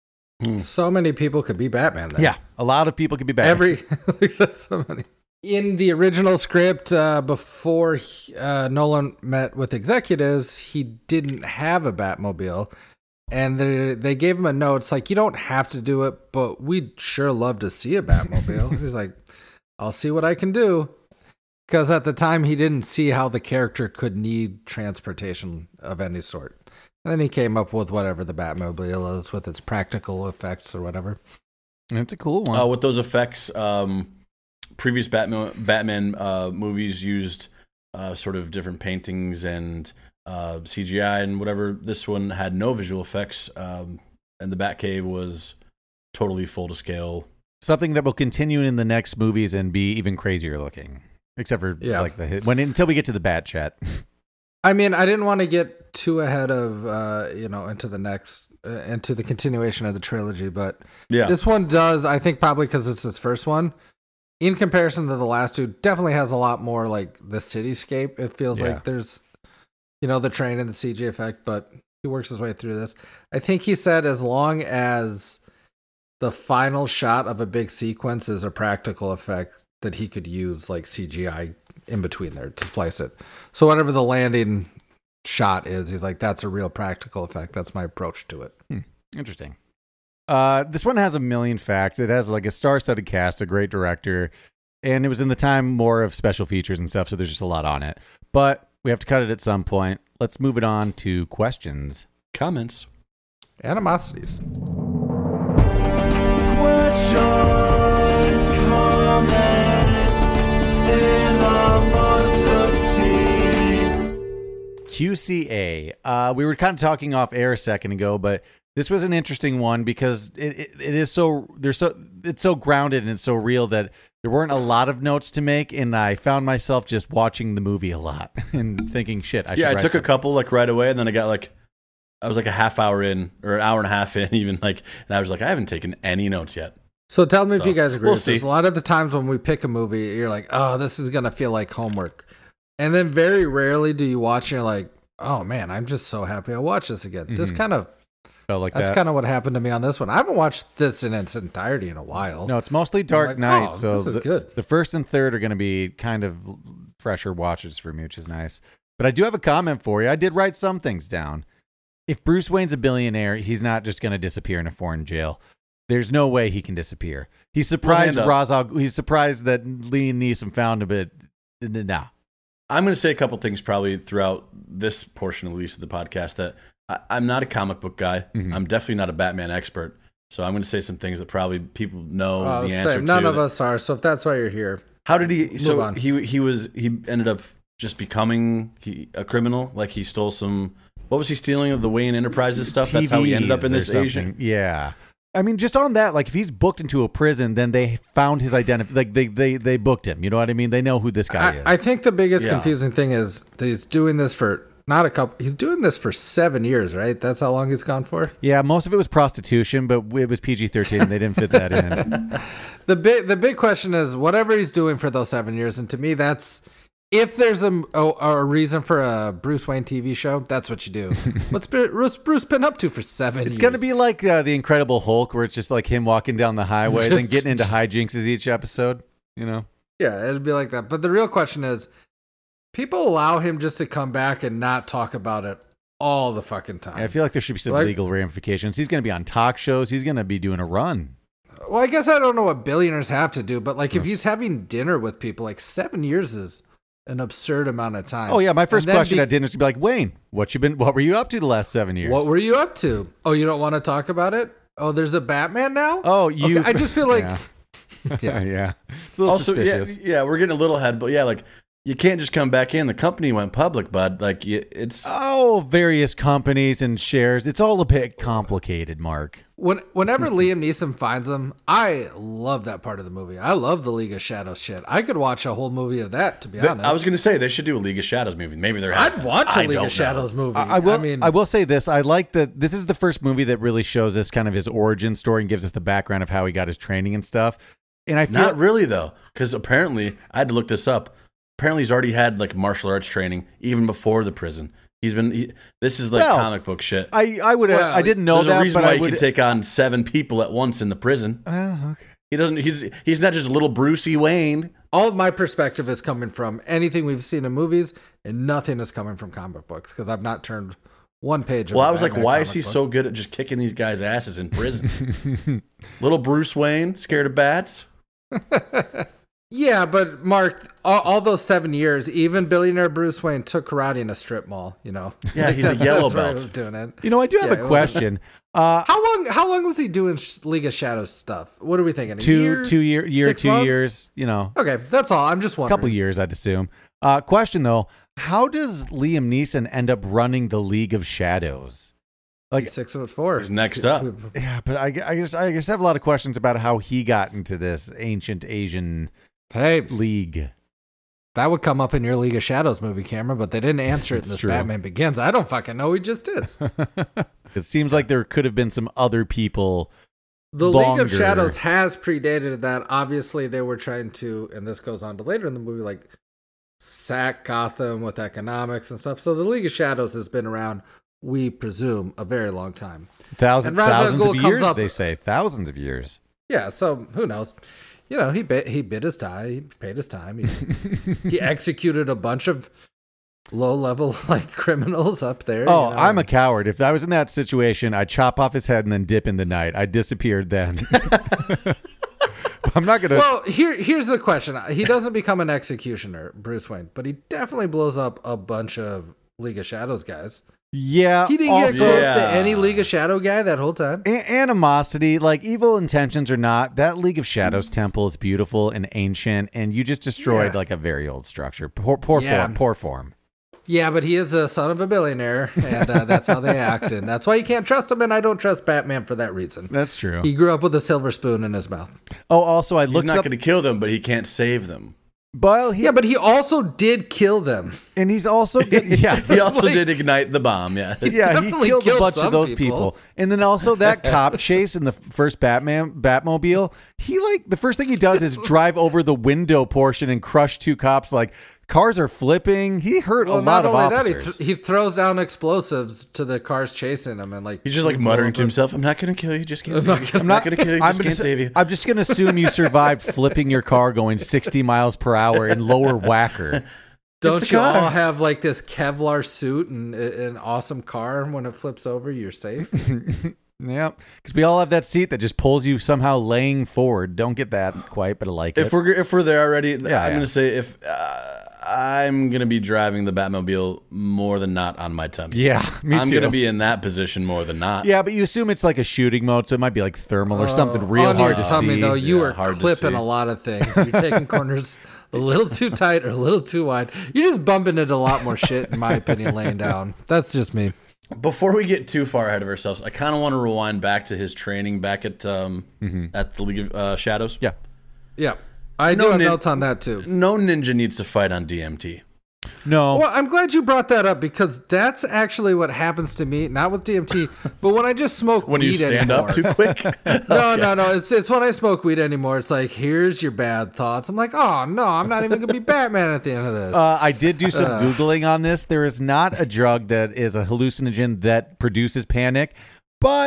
So many people could be Batman then. Yeah, a lot of people could be Batman. Every like, that's so many. In the original script, uh, before he- uh, Nolan met with executives, he didn't have a Batmobile, and they they gave him a note. It's like, you don't have to do it, but we'd sure love to see a Batmobile. He's like, I'll see what I can do, because at the time he didn't see how the character could need transportation of any sort. And then he came up with whatever the Batmobile is, with its practical effects or whatever. It's a cool one. Uh, with those effects, um, previous Batman Batman uh, movies used uh, sort of different paintings and uh, C G I and whatever. This one had no visual effects, um, and the Batcave was totally full to scale. Something that will continue in the next movies and be even crazier looking, except for Yeah. like the when until we get to the Bat Chat. I mean, I didn't want to get too ahead of, uh, you know, into the next, uh, into the continuation of the trilogy, but Yeah, this one does, I think probably because it's his first one, in comparison to the last two, definitely has a lot more like the cityscape. It feels Yeah. like there's, you know, the train and the C G effect, but he works his way through this. I think he said as long as the final shot of a big sequence is a practical effect, that he could use like C G I in between there to splice it. So whatever the landing shot is, he's like, that's a real practical effect. That's my approach to it. Hmm. Interesting. Uh, this one has a million facts. It has like a star-studded cast, a great director, and it was in the time more of special features and stuff, so there's just a lot on it. But we have to cut it at some point. Let's move it on to questions. comments. Animosities. Questions, comments, animosity. Q C A. Uh, we were kind of talking off air a second ago, but this was an interesting one because it, it, it is so there's so it's so grounded and it's so real that there weren't a lot of notes to make, and I found myself just watching the movie a lot and thinking, "Shit, I should." Yeah, I write took a something. couple like right away, and then I got like, I was like a half hour in or an hour and a half in, even like, and I was like, I haven't taken any notes yet. So tell me if So, you guys agree we'll with this. see. A lot of the times when we pick a movie, you're like, oh, this is going to feel like homework. And then very rarely do you watch and you're like, oh man, I'm just so happy I watched this again. This Mhm. kind of, Felt like that's that. kind of what happened to me on this one. I haven't watched this in its entirety in a while. No, it's mostly Dark like, Knight, oh, so this is the, good. the first and third are going to be kind of fresher watches for me, which is nice. But I do have a comment for you. I did write some things down. If Bruce Wayne's a billionaire, he's not just going to disappear in a foreign jail. There's no way he can disappear. He's surprised hand up. Ra's al- He's surprised that Liam Neeson found him, but nah. I'm going to say a couple things probably throughout this portion, at least of the podcast, that I, I'm not a comic book guy. Mhm. I'm definitely not a Batman expert. So I'm going to say some things that probably people know Uh, the same. answer to. None of that- us are. So if that's why you're here, How did he? So on. he he was he ended up just becoming he, a criminal. Like he stole some. What was he stealing of the Wayne Enterprises stuff? That's how he ended up in T Vs this or Asian. something. Yeah. I mean, just on that, like if he's booked into a prison, then they found his identity. Like they, they, they booked him. You know what I mean? They know who this guy is. I, I think the biggest Yeah. confusing thing is that he's doing this for not a couple, he's doing this for seven years, right? That's how long he's gone for? Yeah, most of it was prostitution, but it was P G thirteen. And they didn't fit that in. The big the big question is whatever he's doing for those seven years, and to me, that's if there's a a, a reason for a Bruce Wayne T V show, that's what you do. What's Bruce, Bruce been up to for seven? It's years? going to be like uh, the Incredible Hulk, where it's just like him walking down the highway, then Just- getting into hijinks as each episode. You know, yeah, it'd be like that. But the real question is, People allow him just to come back and not talk about it all the fucking time. I feel like there should be some Like- legal ramifications. He's going to be on talk shows. He's going to be doing a run. Well, I guess I don't know what billionaires have to do, but like if he's having dinner with people, like seven years is an absurd amount of time. Oh yeah, my first And then question be- at dinner is to be like, Wayne, what you been? What were you up to the last seven years? What were you up to? Oh, you don't want to talk about it? Oh, there's a Batman now? Oh, you. Okay, I just feel like yeah, yeah. yeah. It's a little Also, yeah, suspicious. yeah, we're getting a little ahead, but yeah, like you can't just come back in. The company went public, bud. Like y- it's Oh, various companies and shares. It's all a bit complicated, Mark. when whenever Liam Neeson finds him, I love that part of the movie. I love the League of Shadows shit. I could watch a whole movie of that, to be Th- honest. I was gonna say they should do a League of Shadows movie. Maybe they're. I'd watch a I League don't know. of Shadows movie. I, I will. I, mean, will say this. I like that. This is the first movie that really shows us kind of his origin story and gives us the background of how he got his training and stuff. And I feel Not really though, because apparently I had to look this up. Apparently he's already had like martial arts training even before the prison. He's been. He, this is like Well, comic book shit. I, I would. Well, I didn't know There's that, a reason but why I he would. can take on seven people at once in the prison. Oh, okay. He doesn't. He's he's not just little Brucey Wayne. all of my perspective is coming from anything we've seen in movies, and nothing is coming from comic books because I've not turned one page. Of Well, a I was like, Batman why comic is he book. so good at just kicking these guys' asses in prison? Little Bruce Wayne, scared of bats? Yeah, but Mark, all, all those seven years, even billionaire Bruce Wayne took karate in a strip mall. You know. Yeah, he's a yellow That's where he belt. was doing it. You know, I do have Yeah, a it was- question. Uh, How long? How long was he doing sh- League of Shadows stuff? What are we thinking? A two, year? two year, year, Six two months? years. You know, Okay, that's all. I'm just a wondering. couple years, I'd assume. Uh, question though: how does Liam Neeson end up running the League of Shadows? Like, He's six foot four. He's next up. yeah, but I, I guess I guess I have a lot of questions about how he got into this ancient Asian Hey, league. that would come up in your League of Shadows movie, Cameron, but they didn't answer it in It's this true. Batman Begins. I don't fucking know. He just is. It seems like there could have been some other people. The League Longer. of Shadows has predated that. Obviously, they were trying to, and this goes on to later in the movie, like sack Gotham with economics and stuff. So the League of Shadows has been around, we presume, a very long time. Thousands, And Ra's al thousands Ghul of comes years, up- they say. Thousands of years. Yeah, so who knows? You know, he bit, he bid his time. He paid his time. He, he executed a bunch of low level like criminals up there. Oh, you know? I'm a coward. If I was in that situation, I'd chop off his head and then dip in the night. I disappeared then. I'm not gonna. Well, here here's the question. He doesn't become an executioner, Bruce Wayne, but he definitely blows up a bunch of League of Shadows guys. yeah. He didn't also, get close Yeah. to any League of Shadow guy that whole time. a- animosity, like evil intentions or not, that League of Shadows temple is beautiful and ancient, and you just destroyed Yeah. like a very old structure. Poor, poor Yeah. form. Poor form. Yeah, but he is a son of a billionaire, and uh, that's how they act, and that's why you can't trust him. And I don't trust Batman for that reason. That's true. He grew up with a silver spoon in his mouth. oh, also, I He's looked not up. going to kill them, but he can't save them. Well, he, Yeah, but he also did kill them. and he's also get, yeah. He also Like- did ignite the bomb, yeah. Yeah, he definitely killed a killed bunch of some those people. people. And then also that cop chase in the first Batman Batmobile, he like the first thing he does is drive over the window portion and crush two cops. Like cars are flipping. He hurt Well, a lot not of only that, he, officers. th- he throws down explosives to the cars chasing him, and like He's just like shoot muttering all to of himself, I'm not going to kill you, just can't I'm save not you. gonna- I'm not going to kill you, I'm just gonna can't s- save you. I'm just gonna assume you survived flipping your car going sixty miles per hour in lower whacker. Don't the you all car. have like this Kevlar suit and a- an awesome car? When it flips over, you're safe. Yeah, because we all have that seat that just pulls you somehow laying forward. Don't get that quite, but I like If it. we're if we're there already, Yeah, I'm yeah. going to say if uh, I'm going to be driving the Batmobile more than not on my tummy. Yeah, me I'm too. going to be in that position more than not. Yeah, but you assume it's like a shooting mode, so it might be like thermal or something real On hard your to tummy, see. though, you Yeah, are hard to clipping see. a lot of things. You're taking corners a little too tight or a little too wide. You're just bumping into a lot more shit, in my opinion, laying down. That's just me. Before we get too far ahead of ourselves, I kind of want to rewind back to his training back at um, at the League of uh, Shadows. Yeah. Yeah, I No do have nin- notes on that too. No ninja needs to fight on D M T. No. Well, I'm glad you brought that up because that's actually what happens to me, not with D M T, but when I just smoke When weed you stand anymore. up too quick. No, no, no. It's it's when I smoke weed anymore. It's like, here's your bad thoughts. I'm like, oh no, I'm not even gonna be Batman at the end of this. Uh, I did do some Googling on this. There is not a drug that is a hallucinogen that produces panic, but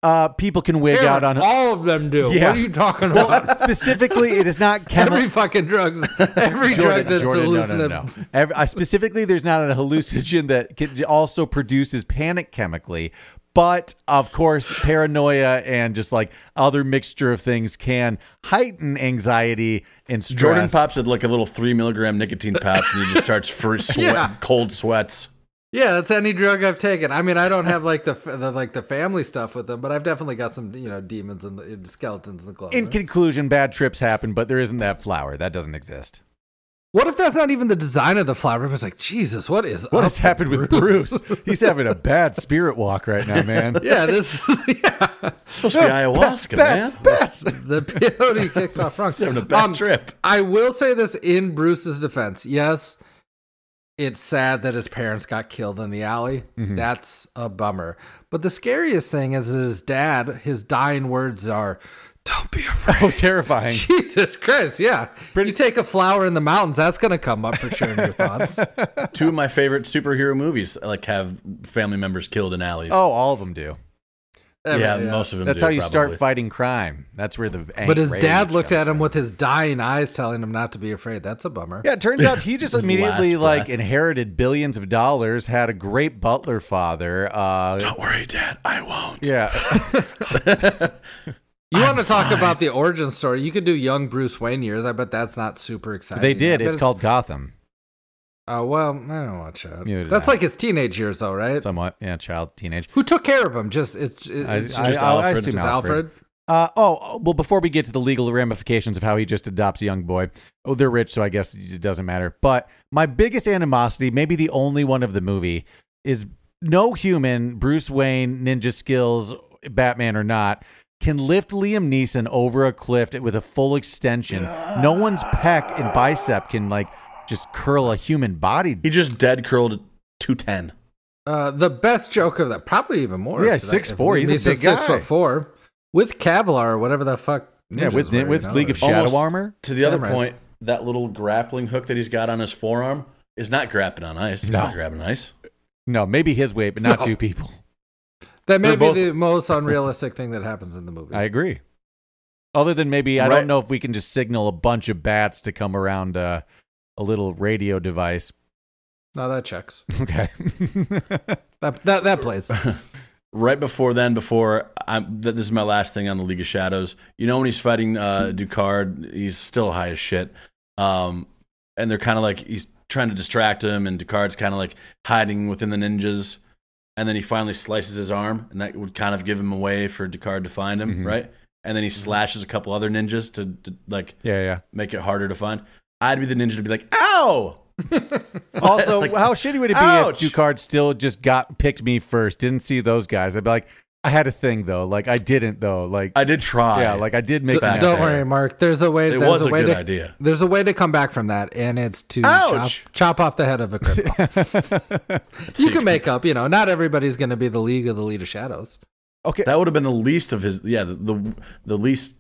uh, people can wig Aaron, out on all of them do. Yeah. What are you talking about? Specifically, it is not chemi- Every fucking drug, every drug that's Jordan, no, hallucinative. no, no, no. Every, uh, specifically, there's not a hallucinogen that can, also produces panic chemically. But of course, paranoia and just like other mixture of things can heighten anxiety and stress. Jordan pops at like a little three milligram nicotine pouch, and he just starts for sweat, Yeah. cold sweats. Yeah, that's any drug I've taken. I mean, I don't have like the, the like the family stuff with them, but I've definitely got some, you know, demons and the, skeletons in the closet. In conclusion, bad trips happen, but there isn't that flower. That doesn't exist. What if that's not even the design of the flower? It's like, Jesus, what is What up has happened with Bruce? He's having a bad spirit walk right now, man. Yeah, this yeah. It's supposed to be ayahuasca, Bats, man. bats. The peyote kicked off wrong. He's having a bad trip. I will say this in Bruce's defense. Yes, it's sad that his parents got killed in the alley. Mm-hmm. That's a bummer. But the scariest thing is that his dad, his dying words are, "Don't be afraid." Oh, terrifying. Jesus Christ, yeah. You take a flower in the mountains, that's going to come up for sure in your thoughts. Two of my favorite superhero movies like have family members killed in alleys. Oh, all of them do. yeah, most of them. That's do, how you start probably. fighting crime. That's where the But his rage dad looked comes at him from. with his dying eyes telling him not to be afraid. That's a bummer. Yeah, it turns out he just His immediately last like breath. inherited billions of dollars, had a great butler father. Uh, Don't worry, Dad. I won't. yeah, You want to talk fine. about the origin story? You could do young Bruce Wayne years. I bet that's not super exciting. they did. I bet It's called Gotham. Oh, well, I don't watch that. Neither did That's I. like his teenage years, though, right? Somewhat, yeah, child, teenage. Who took care of him? Just it's, it's I- just, I- just I- I Alfred. assume just Alfred. Alfred. Uh, oh, well, before we get to the legal ramifications of how he just adopts a young boy, oh, they're rich, so I guess it doesn't matter. But my biggest animosity, maybe the only one of the movie, is no human, Bruce Wayne, ninja skills, Batman or not, can lift Liam Neeson over a cliff with a full extension. No one's pec and bicep can like just curl a human body. He just dead curled two ten. Uh, the best joke of that, probably even more. Yeah, if that- six if four, he's a Neeson's big six guy. foot four with Kevlar or whatever the fuck. Yeah, ninjas with were, with you know, League or- of Shadow Almost Armor. To the other Samurais. point, that little grappling hook that he's got on his forearm is not grabbing on ice. It's No. not grabbing ice. No, maybe his weight, but not No. two people. That may They're be both- the most unrealistic thing that happens in the movie. I agree. Other than maybe, I Right. don't know if we can just signal a bunch of bats to come around uh, a little radio device. no, that checks. Okay. That that, that plays. Right before then, before I'm, th- this is my last thing on the League of Shadows. You know when he's fighting uh, Ducard, he's still high as shit, um, and they're kind of like he's trying to distract him, and Ducard's kind of like hiding within the ninjas, and then he finally slices his arm, and that would kind of give him away for Ducard to find him, Mhm. right? And then he slashes a couple other ninjas to, to like yeah, yeah. make it harder to find. I'd be the ninja to be like, "Ow!" Also, Like, how shitty would it be ouch! if Ducard still just got picked me first? Didn't see those guys. I'd be like, I had a thing though. Like I didn't though. Like I did try. yeah, like I did make. D- back an don't effort. there. worry, Mark. There's a way. It there's was a a way good to, idea. There's a way to come back from that, and it's to chop, Ouch! chop off the head of a criminal. You can make up. You know, not everybody's going to be the League of the Lead of Shadows. Okay. That would have been the least of his. Yeah, the the, the least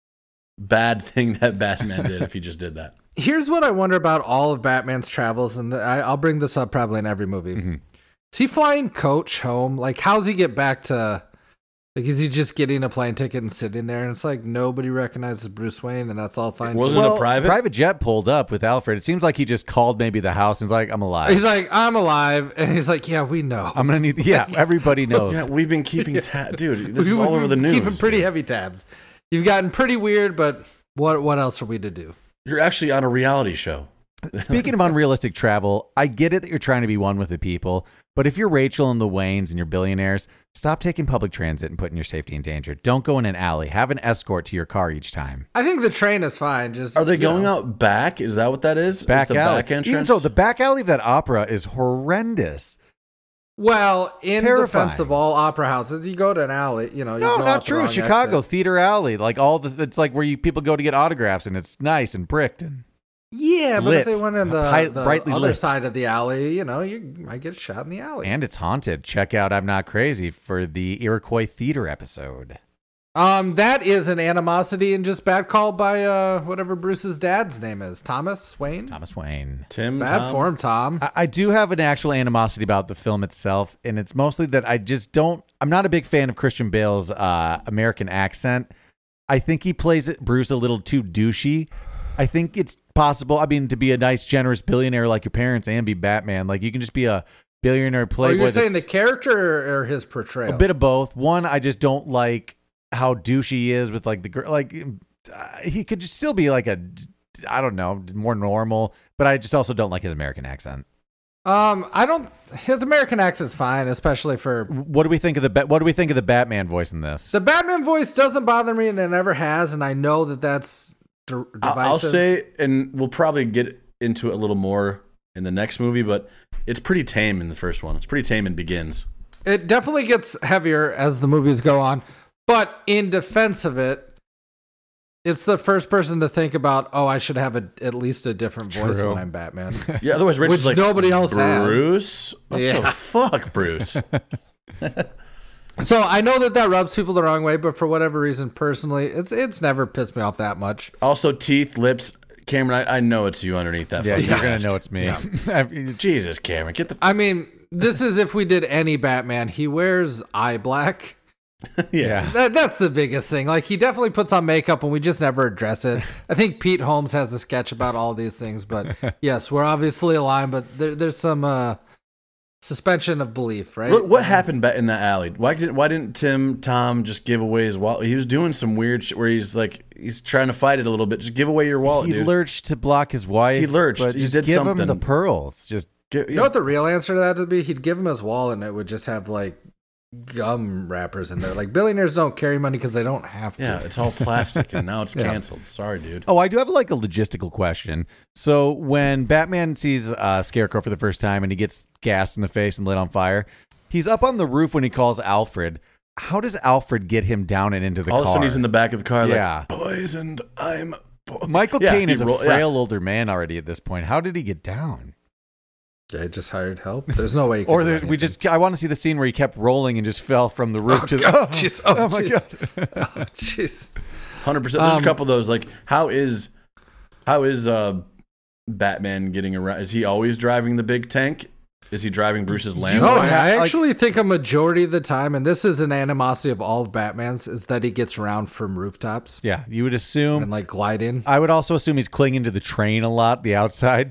bad thing that Batman did if he just did that. Here's what I wonder about all of Batman's travels, and the, I, I'll bring this up probably in every movie. Mhm. Is he flying coach home? Like, how's he get back to? Like, is he just getting a plane ticket and sitting there? And it's like nobody recognizes Bruce Wayne, and that's all fine. Was too. it a Well, private? jet pulled up with Alfred. It seems like he just called maybe the house and was like, I'm alive. He's like, I'm alive, and he's like, yeah, we know. I'm gonna need. Yeah, everybody knows. Yeah, we've been keeping ta- dude. This is We've all over the been news. Keeping pretty dude. heavy tabs. You've gotten pretty weird, but what what else are we to do? You're actually on a reality show. Speaking of unrealistic travel, I get it that you're trying to be one with the people, but if you're Rachel and the Waynes and you're billionaires, stop taking public transit and putting your safety in danger. Don't go in an alley. Have an escort to your car each time. I think the train is fine. Just Are they you going know. out back? Is that what that is? Is Back the alley. back entrance? Even so, the back alley of that opera is horrendous. Well, in Terrifying. defense of all opera houses, you go to an alley. You know, you No, go not out the true. wrong Chicago exit. Theater Alley, like all the, it's like where you people go to get autographs, and it's nice and bricked. And Yeah, but lit. if they went in the, Hi- the brightly other lit. side of the alley, you know, you might get shot in the alley. and it's haunted. Check out I'm Not Crazy for the Iroquois Theater episode. Um, that is an animosity and just bad call by uh whatever Bruce's dad's name is. Thomas Wayne? Thomas Wayne. Tim, Bad Tom? form, Tom. I, I do have an actual animosity about the film itself, and it's mostly that I just don't. I'm not a big fan of Christian Bale's uh, American accent. I think he plays it Bruce a little too douchey. I think it's possible. I mean, to be a nice, generous billionaire like your parents and be Batman, like you can just be a billionaire Oh, playboy. you're saying the that's character or, or his portrayal? a bit of both. One, I just don't like how douchey he is with like the girl. Like uh, he could just still be like a, I don't know, more normal. But I just also don't like his American accent. Um, I don't. His American accent's fine, especially for What do we think of the Ba- What do we think of the Batman voice in this? the Batman voice. Doesn't bother me, and it never has. And I know that that's d- divisive. I'll I'll say, and we'll probably get into it a little more in the next movie, but it's pretty tame in the first one. It's pretty tame in Begins. It definitely gets heavier as the movies go on. But in defense of it, it's the first person to think about, oh, I should have a, at least a different voice True. when I'm Batman. Yeah, otherwise Rich Which is like, nobody else has. Bruce? What Yeah. the fuck, Bruce? So I know that that rubs people the wrong way, but for whatever reason, personally, it's it's never pissed me off that much. Also, teeth, lips. Cameron, I, I know it's you underneath that Yeah, fucking you're gonna mask. know it's me. I mean, Jesus, Cameron, get the... I mean, this is if we did any Batman. He wears eye black. yeah. That, that's the biggest thing. Like, he definitely puts on makeup, and we just never address it. I think Pete Holmes has a sketch about all these things, but yes, we're obviously aligned, but there, there's some uh, suspension of belief, right? What, what happened back in that alley? Why didn't Why didn't Tim Tom just give away his wallet? He was doing some weird shit where he's like he's trying to fight it a little bit. Just give away your wallet, He dude. lurched to block his wife. He lurched. But He just did give him something. the pearls. Just Gi- You know what the real answer to that would be? He'd give him his wallet, and it would just have, like, gum wrappers in there. Like, billionaires don't carry money because they don't have to. yeah, it's all plastic, and now it's Yeah. canceled. Sorry, dude. Oh, I do have like a logistical question. So when Batman sees uh, Scarecrow for the first time and he gets gassed in the face and lit on fire, he's up on the roof when he calls Alfred. How does Alfred get him down and into the all car? of a sudden, he's in the back of the car, Yeah. like poisoned. I'm po-" Michael Yeah, Caine he is a roll- yeah. frail older man already at this point. How did he get down? They just hired help. There's no way. You Or can do there, we anything. just I want to see the scene where he kept rolling and just fell from the roof to the God, jeez. Oh, oh my jeez. god. Oh, jeez. Hundred percent. There's Um, a couple of those. Like, how is how is uh Batman getting around? Is he always driving the big tank? Is he driving Bruce's Lambo? No, know, I like- actually think a majority of the time, and this is an animosity of all of Batman's, is that he gets around from rooftops Yeah, you would assume. and like glide in. I would also assume he's clinging to the train a lot, the outside.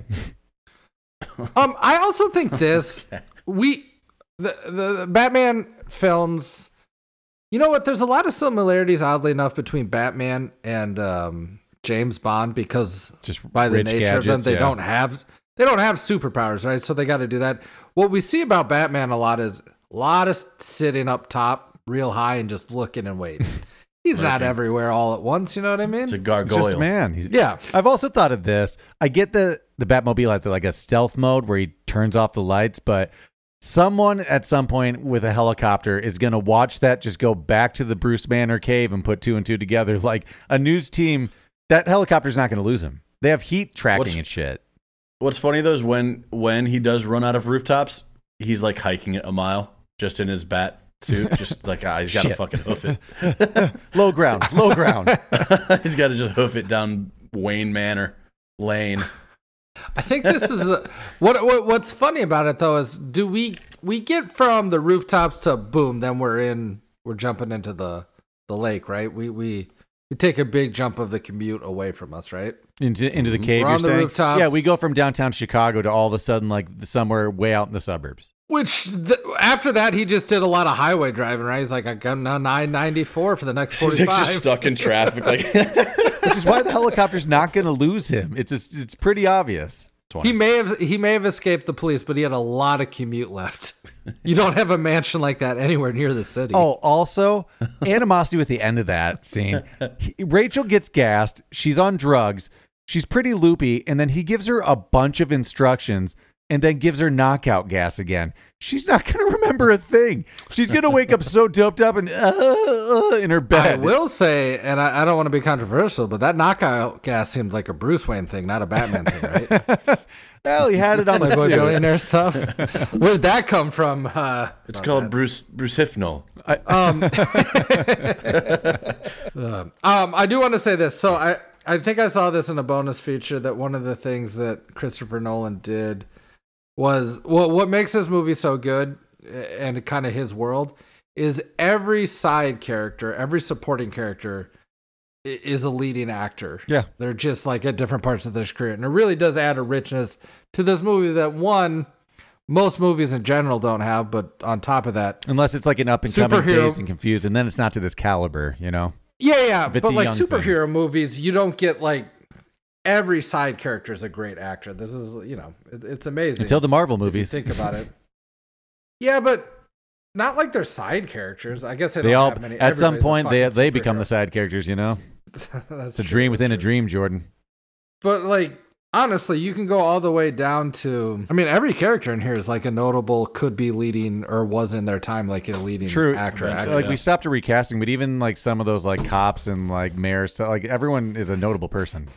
Um, I also think this we the, the the Batman films. You know what? There's a lot of similarities, oddly enough, between Batman and um, James Bond because Just by the rich nature gadgets, of them, they yeah. don't have they don't have superpowers, right? So they got to do that. What we see about Batman a lot is a lot of sitting up top, real high, and just looking and waiting. He's not Okay. everywhere all at once. You know what I mean? It's a He's gargoyle. just a man. He's, Yeah. I've also thought of this. I get the the Batmobile has like a stealth mode where he turns off the lights, but someone at some point with a helicopter is going to watch that just go back to the Bruce Banner cave and put two and two together. Like a news team, that helicopter's not going to lose him. They have heat tracking What's- and shit. What's funny though is when when he does run out of rooftops, he's like hiking it a mile just in his bat suit, just like ah, he's got to Shit. fucking hoof it. Low ground, low ground. He's got to just hoof it down Wayne Manor Lane. I think this is a, what, what. What's funny about it though is, do we we get from the rooftops to boom, then we're in, we're jumping into the the lake, right? We we we take a big jump of the commute away from us, right? Into into the cave. We're You're on the saying? rooftops. Yeah, we go from downtown Chicago to all of a sudden like somewhere way out in the suburbs. Which th- after that he just did a lot of highway driving, right? He's like, I got nine ninety-four for the next He's like forty-five. just stuck in traffic. Like Which is why the helicopter's not going to lose him. It's just, it's pretty obvious. He may have he may have escaped the police, but he had a lot of commute left. You don't have a mansion like that anywhere near the city. Oh, also, animosity with the end of that scene. He- Rachel gets gassed. She's on drugs. She's pretty loopy. And then he gives her a bunch of instructions and then gives her knockout gas again, she's not going to remember a thing. She's going to wake up so doped up and uh, uh, in her bed. I will say, and I, I don't want to be controversial, but that knockout gas seemed like a Bruce Wayne thing, not a Batman thing, right? Well, he had it on the Playboy suit. billionaire stuff. Where did that come from? Uh, It's called Bruce Bruce Hifnell. um, uh, um, I do want to say this. So I, I think I saw this in a bonus feature that one of the things that Christopher Nolan did was well, what makes this movie so good and kind of his world is every side character, every supporting character i- is a leading actor. Yeah. They're just like at different parts of their career. And it really does add a richness to this movie that one, most movies in general don't have, but on top of that, Unless it's like an up and coming Superhero- Dazed and Confused, and then it's not to this caliber, you know? yeah, yeah, If it's but a like young thing. superhero movies, you don't get like every side character is a great actor. This is, you know, it, it's amazing. Until the Marvel if you movies. think about it. Yeah, but not like they're side characters. I guess they, They don't all, have many. at some everybody's a point, they fucking they become the superhero. side characters, you know? That's It's a true, dream that's within a true. dream, Jordan. But like honestly, you can go all the way down to. I mean, every character in here is like a notable, could be leading or was in their time like a leading True. actor. Eventually, actor. Like yeah. we stopped a recasting, but even like some of those like cops and like mayors, so, like everyone is a notable person.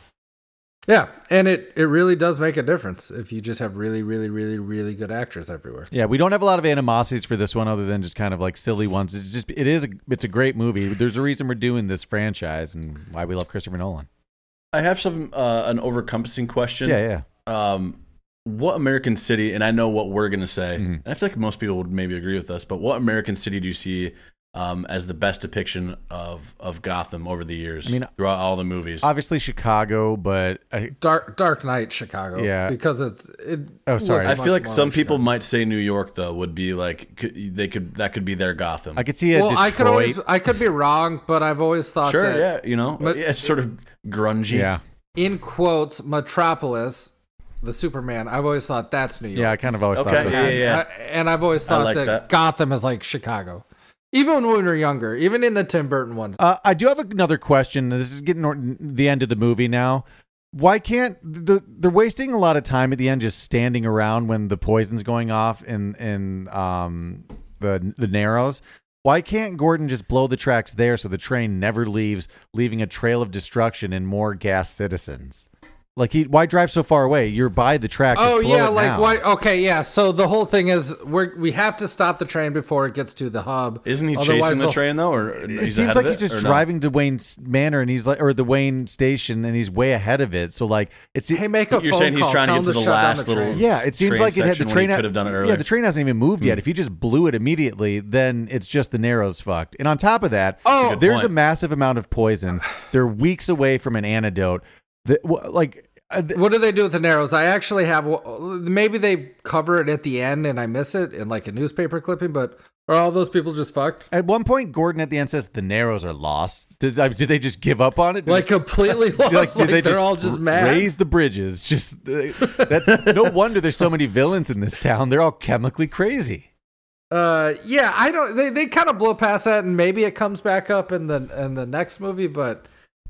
Yeah, and it it really does make a difference if you just have really, really, really, really good actors everywhere. Yeah, we don't have a lot of animosities for this one, other than just kind of like silly ones. It's just it is a, it's a great movie. There's a reason we're doing this franchise and why we love Christopher Nolan. I have some uh, an overcompassing question. Yeah, yeah. Um, what American city? And I know what we're gonna say. Mhm. And I feel like most people would maybe agree with us. But what American city do you see um, as the best depiction of of Gotham over the years? I mean, throughout all the movies. Obviously Chicago, but I, Dark Dark Knight, Chicago. Yeah. because it's it. Oh, sorry. looks I much feel like more some people Chicago. might say New York though would be like could, they could that could be their Gotham. I could see a Well, Detroit. I could always I could be wrong, but I've always thought sure, that yeah, you know, But- yeah, sort of grungy. yeah, in quotes, Metropolis, the Superman. I've always thought that's New York. yeah. I kind of always Okay, thought so. yeah, too. yeah. I- and I've always thought like that, that. Gotham is like Chicago. Even when we were younger, even in the Tim Burton ones. Uh, I do have another question. This is getting or- the end of the movie now. Why can't the they're wasting a lot of time at the end just standing around when the poison's going off in in um the the Narrows? Why can't Gordon just blow the tracks there so the train never leaves, leaving a trail of destruction and more gas citizens? Like he, why drive so far away? You're by the track. Just Oh blow yeah, it like now. why? Okay, yeah. So the whole thing is we we have to stop the train before it gets to the hub. Isn't he Otherwise chasing the they'll- train though, or It he's seems ahead like of he's it, just or no? driving to Wayne's Manor and he's like, or the Wayne Station, and he's way ahead of it. So like, it's Hey, make a You're phone saying he's call. trying to Tell get them to the shut down last the little- train. Yeah, it seems train like it had the section when train he ha- could have done it Yeah, earlier. the train hasn't even moved yet. If he just blew it immediately, then it's just the Narrows fucked. And on top of that, Oh, good there's a point. massive amount of poison. They're weeks away from an antidote. The, wh- like, uh, th- What do they do with the Narrows? I actually have. Maybe they cover it at the end and I miss it in like a newspaper clipping. But are all those people just fucked? at one point, Gordon at the end says the Narrows are lost. Did, uh, did they just give up on it? Did Like completely lost. like, Like, did they they're just all just r- mad. raise the bridges? Just uh, that's no wonder there's so many villains in this town. They're all chemically crazy. Uh, yeah, I don't. They they kind of blow past that, and maybe it comes back up in the in the next movie, but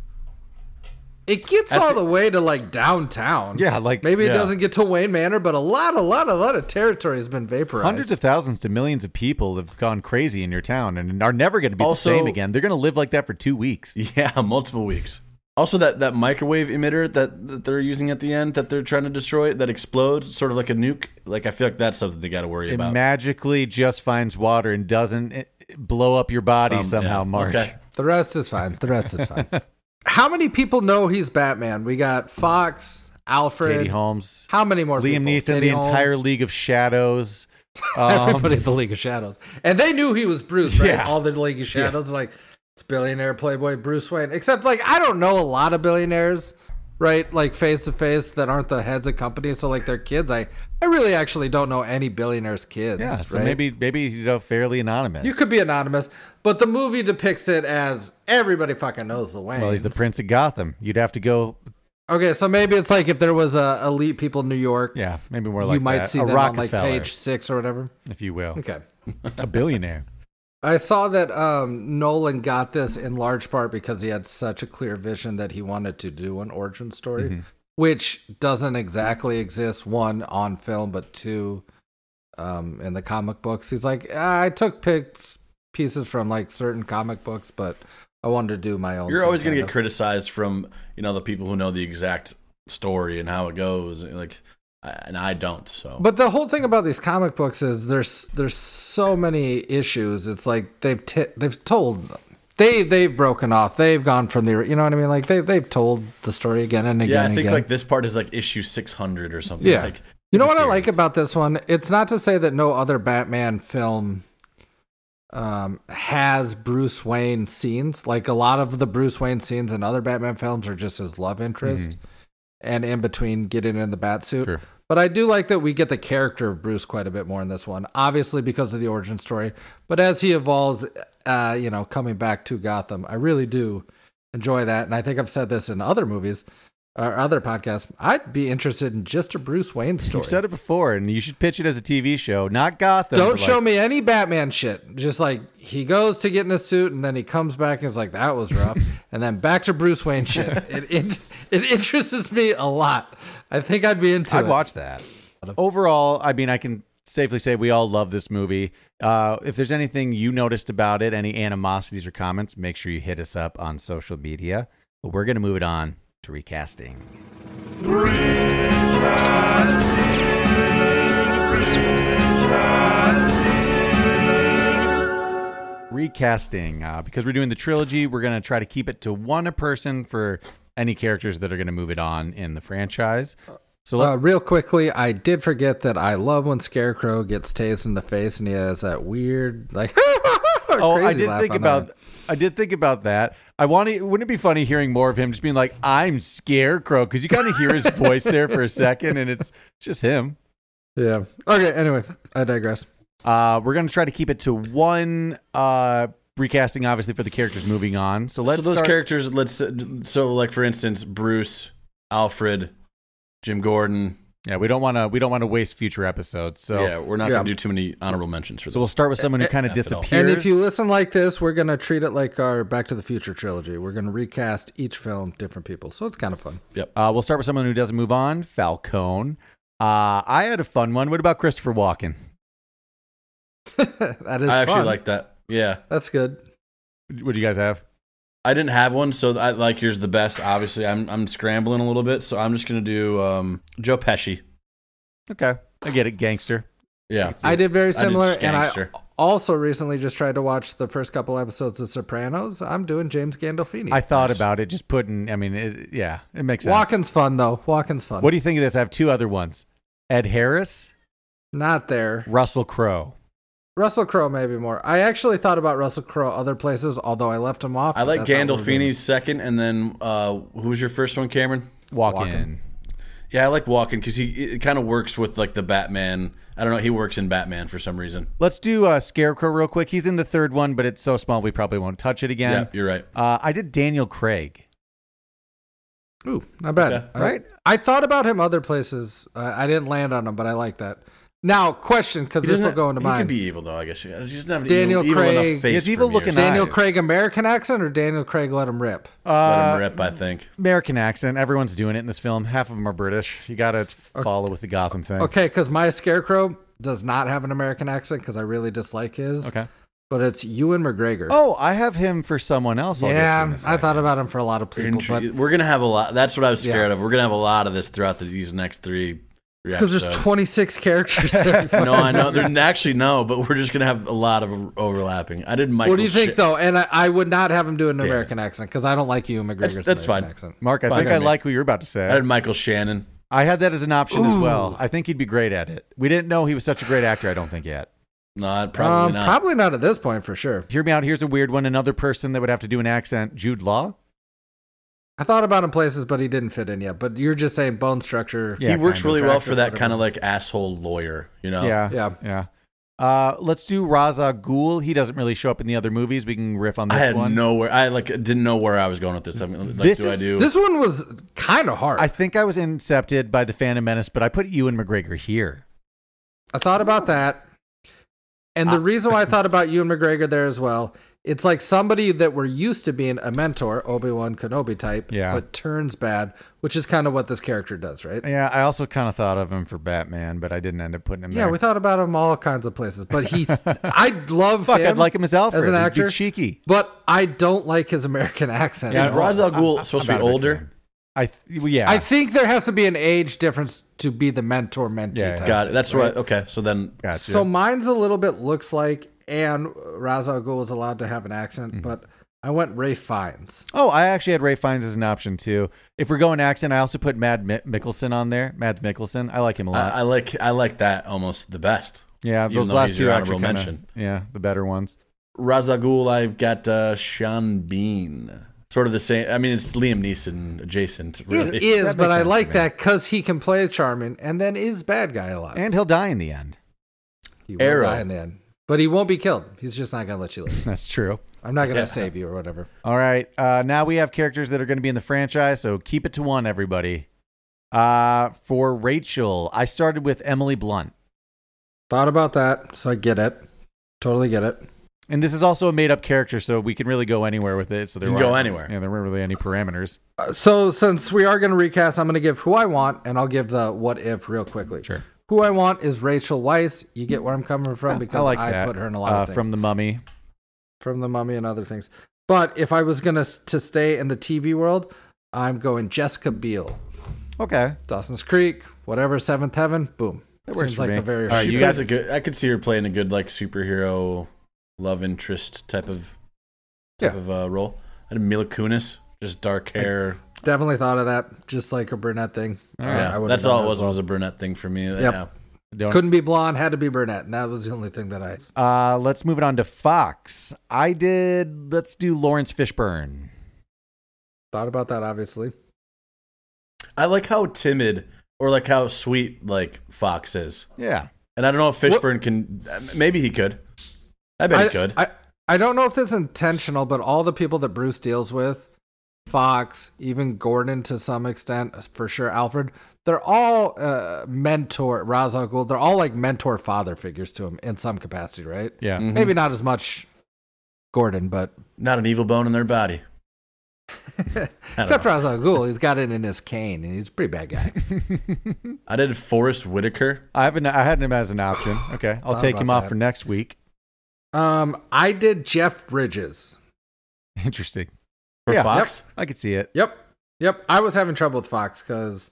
it gets At all the- the way to like downtown. Yeah, like Maybe it yeah. doesn't get to Wayne Manor, but a lot, a lot, a lot of territory has been vaporized. hundreds of thousands to millions of people have gone crazy in your town and are never going to be Also- the same again. They're going to live like that for two weeks. Yeah, multiple weeks. Also, that, that microwave emitter that, that they're using at the end that they're trying to destroy that explodes, sort of like a nuke. Like I feel like that's something they got to worry It about. magically just finds water and doesn't eh, blow up your body Some- somehow, yeah, Mark. Okay. The rest is fine. The rest is fine. How many people know he's Batman? We got Fox, Alfred. Katie Holmes, How many more? Liam people? Neeson, Katie the entire Holmes, League of Shadows. Um, everybody in the League of Shadows, and they knew he was Bruce, right? Yeah. All the League of Shadows, like it's billionaire playboy Bruce Wayne. Except, like, I don't know a lot of billionaires, right? Like face to face that aren't the heads of companies. So like their kids, I I really actually don't know any billionaires' kids. yeah, so right? maybe maybe you know fairly anonymous. You could be anonymous, but the movie depicts it as everybody fucking knows the Waynes. well, he's the Prince of Gotham. You'd have to go. Okay, so maybe it's like if there was a elite people in New York, Yeah, maybe more like you might that. see a them on like Rockefeller, page six or whatever. if you will, Okay. a billionaire. I saw that um, Nolan got this in large part because he had such a clear vision that he wanted to do an origin story. Mm-hmm. which doesn't exactly exist, one, on film, but two, um, in the comic books. He's like, ah, I took picks, pieces from like certain comic books, but I wanted to do my own. You're always going to kind get of. criticized from, you know, the people who know the exact story and how it goes. Like, and I don't, so. But the whole thing about these comic books is there's there's so many issues. It's like they've t- they've told they they've broken off. They've gone from the you know what I mean. Like they they've told the story again and again. Yeah, I and think again. like this part is like issue six hundred or something. Yeah. Like, You know what I series. like about this one? It's not to say that no other Batman film um, has Bruce Wayne scenes. Like a lot of the Bruce Wayne scenes in other Batman films are just his love interest Mm-hmm. and in between getting in the bat suit. Sure. But I do like that we get the character of Bruce quite a bit more in this one, obviously because of the origin story. But as he evolves, uh, you know, coming back to Gotham, I really do enjoy that. And I think I've said this in other movies or other podcasts. I'd be interested in just a Bruce Wayne story. You've said it before, and you should pitch it as a T V show, not Gotham. Don't but, show like, me any Batman shit. Just like he goes to get in a suit and then he comes back and is like, that was rough. And then back to Bruce Wayne shit. It, it, it interests me a lot. I think I'd be into I'd it. watch that. Overall, I mean, I can safely say we all love this movie. Uh, if there's anything you noticed about it, any animosities or comments, make sure you hit us up on social media. But we're going to move it on to recasting. Recasting. Uh, because we're doing the trilogy, we're going to try to keep it to one a person for any characters that are going to move it on in the franchise. So let, Uh, real quickly, I did forget that I love when Scarecrow gets tased in the face and he has that weird, like, oh, I crazy did laugh think on about. that. I did think about that. I want to. Wouldn't it be funny hearing more of him just being like, "I'm Scarecrow," because you kind of hear his voice there for a second, and it's, it's just him. Yeah. Okay. Anyway, I digress. Uh, we're gonna try to keep it to one uh, recasting, obviously for the characters moving on. So let's so those start. characters, let's so like for instance, Bruce, Alfred, Jim Gordon. Yeah, we don't want to. We don't want to waste future episodes. So yeah, we're not Yeah. gonna do too many honorable mentions for so we'll this. start with someone who kind of F it all. disappears. And if you listen like this, we're gonna treat it like our Back to the Future trilogy. We're gonna recast each film different people, so it's kind of fun. uh, we'll start with someone who doesn't move on. Falcone. Uh, I had a fun one. What about Christopher Walken? That is. I actually fun. like that. Yeah, That's good. What do you guys have? I didn't have one, so I like yours the best. Obviously, I'm I'm scrambling a little bit, so I'm just gonna do um, Joe Pesci. Okay, I get it, gangster. Yeah, I did very I did similar, and I Gangster. also recently just tried to watch the first couple episodes of Sopranos. I'm doing James Gandolfini. I thought about it, just putting. I mean, it, yeah, it makes sense. Walken's fun though. Walken's fun. What do you think of this? I have two other ones: Ed Harris, Not there. Russell Crowe. Russell Crowe maybe more. I actually thought about Russell Crowe other places, although I left him off. I but like that's not what we're doing. Gandolfini's second, and then uh, who was your first one, Cameron? Walken. Walken. Yeah, I like Walken because he it kind of works with like the Batman. I don't know, he works in Batman for some reason. Let's do uh, Scarecrow real quick. He's in the third one, but it's so small we probably won't touch it again. Yeah, you're right. Uh, I did Daniel Craig. Ooh, not bad. Okay. All right. I thought about him other places. Uh, I didn't land on him, but I like that. Now, question, because He this doesn't will go into he mine. could be evil though, I guess. He doesn't have an Daniel evil, evil Craig- enough face. He has for evil me or looking something. Daniel eyes. Craig American accent or Daniel Craig let him rip? Let Uh, him rip, I think. American accent. Everyone's doing it in this film. Half of them are British. You got to follow with the Gotham thing. Okay, because my Scarecrow does not have an American accent because I really dislike his. Okay. But it's Ewan McGregor. Oh, I have him for someone else. I'll get to yeah, in a I second. thought about him for a lot of people, but Intri- We're gonna have a lot. That's what I was scared Yeah. of. We're gonna have a lot of this throughout the, these next three. it's because there's episodes. twenty-six characters. There. No, I know. There, actually, no, but we're just gonna have a lot of overlapping. I did Michael. What do you think, Sh- though? And I, I would not have him do an Damn it. American accent because I don't like Ewan McGregor's That's- that's American fine. accent. Mark, I Fine. think I Okay. like what you were about to say. I did Michael Shannon. I had that as an option as well. I think he'd be great at it. We didn't know he was such a great actor, I don't think, yet. No, probably Um, not. Probably not at this point for sure. Hear me out. Here's a weird one. Another person that would have to do an accent, Jude Law. I thought about him places, but he didn't fit in yet. But you're just saying bone structure. Yeah, he works kind of. really well for Attractive, that whatever. kind of like asshole lawyer. You know. Yeah. Yeah. Yeah. Uh, let's do Ra's al Ghul. He doesn't really show up in the other movies. We can riff on this I had one. nowhere. I like didn't know where I was going with this. I mean, like, This do I is- do? This one was kind of hard. I I, think I was incepted by the Phantom Menace, but I put Ewan McGregor here. thought about that. And the reason why I thought about Ewan McGregor there as well It's like somebody that we're used to being a mentor, Obi-Wan Kenobi type, Yeah. but turns bad, which is kind of what this character does, right? Yeah, I also kind of thought of him for Batman, but I didn't end up putting him Yeah, there. we thought about him all kinds of places, but he's. I love Fuck, him. I'd like him as Alfred. as an He'd be actor, cheeky. but I don't like his American accent. Is at all. Ra's al Ghul supposed to I'm be not a big older? fan. I th- well, yeah. I think there has to be an age difference to be the mentor mentee Yeah, type. Got it. That's right? what. Okay, so then Gotcha. So mine's a little bit looks like, and Ra's al Ghul is allowed to have an accent, Mm-hmm. but I went Ray Fiennes. oh, I actually had Ray Fiennes as an option too. If we're going accent, I also put Mad Mi- Mikkelsen on there. Mads Mikkelsen. I like him a lot. I, I like I like that almost the best. yeah, even those though last he's two your actually honorable kinda, mention. Yeah, the better ones. Ra's al Ghul, I've got uh, Sean Bean. Sort of the same. I mean, it's Liam Neeson adjacent. Really. It is, That but makes I sense to like me. that because he can play charming and then is bad guy a lot. And he'll die in the end. He will Arrow. die in the end. But he won't be killed. He's just not going to let you live. That's true. I'm not going to Yeah. save you or whatever. All right. Uh, now we have characters that are going to be in the franchise, so keep it to one, everybody. Uh, for Rachel, I started with Emily Blunt. Thought about that, so I get it. Totally get it. And this is also a made-up character, so we can really go anywhere with it. So there You can go aren't- anywhere. Yeah, there weren't really any parameters. Uh, so since we are going to recast, I'm going to give who I want, and I'll give the what if real quickly. Sure. Who I want is Rachel Weisz. You get where I'm coming from Yeah, because I like I that. put her in a lot uh, of things. From The Mummy. from The Mummy and other things. But if I was going to to stay in the T V world, I'm going Jessica Biel. Okay. Dawson's Creek, whatever, Seventh Heaven, boom. That works Seems for like me. a very All right, She you plays got- a good. I could see her playing a good like superhero love interest type of type Yeah. of uh, role. And Mila Kunis, just dark hair. Definitely thought of that, just like a brunette thing. All Uh, right. yeah, I would've that's done all that it as was. well. Was a brunette thing for me. Yep. Yeah. Don't- Couldn't be blonde, had to be brunette, and that was the only thing that I. Uh, let's move it on to Fox. I did. Let's do Lawrence Fishburne. Thought about that, obviously. I like how timid or like how sweet like Fox is. Yeah. And I don't know if Fishburne can. Maybe he could. I bet I, he could. I, I don't know if this is intentional, but all the people that Bruce deals with, Fox, even Gordon to some extent, for sure, Alfred, they're all uh, mentor, Ra's al Ghul, they're all like mentor father figures to him in some capacity, right? Yeah. Mhm. Maybe not as much Gordon, but Not an evil bone in their body. I don't except know. Ra's al Ghul, he's got it in his cane, and he's a pretty bad guy. I did Forrest Whitaker. I haven't. I had him as an option. Okay, I'll Thought take about him off that. for next week. Um, I did Jeff Bridges. Interesting. For Yeah, Fox? I could see it. Yep, yep. I was having trouble with Fox because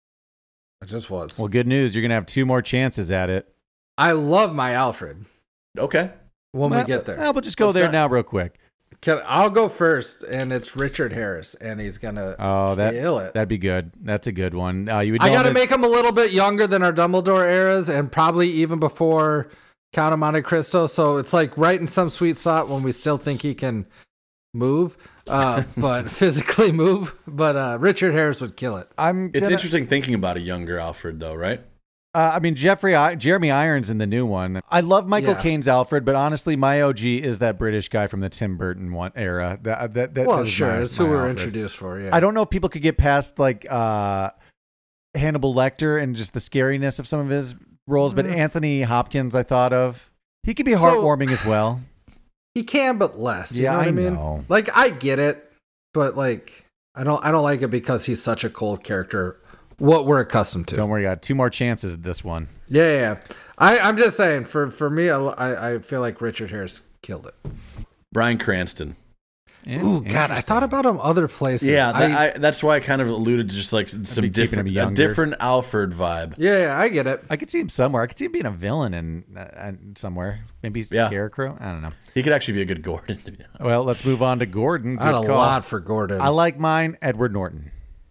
I just was. Well, good news. You're gonna have two more chances at it I love my Alfred Okay. when Well, we get there. Well, we'll just go Let's there not- now, real quick. Can, I'll go first, and it's Richard Harris, and he's gonna Oh, that kill it. that'd be good. That's a good one. Uh, you would. I know got to him as- make him a little bit younger than our Dumbledore eras, and probably even before Count of Monte Cristo. So it's like right in some sweet spot when we still think he can move, uh, but physically move. But uh, Richard Harris would kill it. I'm. It's gonna- interesting thinking about a younger Alfred, though, right? Uh, I mean, Jeffrey, I- Jeremy Irons in the new one. I love Michael Yeah. Caine's Alfred, but honestly, my O G is that British guy from the Tim Burton one era. That, that, that Well, is sure, my- it's who my we're Alfred. introduced for. Yeah, I don't know if people could get past like uh, Hannibal Lecter and just the scariness of some of his roles, but Mm. Anthony Hopkins, I thought of. He could be So- heartwarming as well. He can, but less. You Yeah, know what I, I mean? know. Like I get it, but like I don't. I don't like it because he's such a cold character. What we're accustomed to. Don't worry, I got two more chances at this one. Yeah, yeah. yeah. I, I'm just saying. For for me, I, I I feel like Richard Harris killed it. Bryan Cranston. Yeah, Ooh, God, I interesting. thought about him other places. Yeah, I, that, I, that's why I kind of alluded to just like some keeping him different, a younger. different Alfred vibe. yeah, yeah, I get it. I could see him somewhere. I could see him being a villain in uh, somewhere. Maybe Yeah. Scarecrow. I don't know. He could actually be a good Gordon. To be honest. Well, let's move on to Gordon. I had Good a call. lot for Gordon. I like mine, Edward Norton.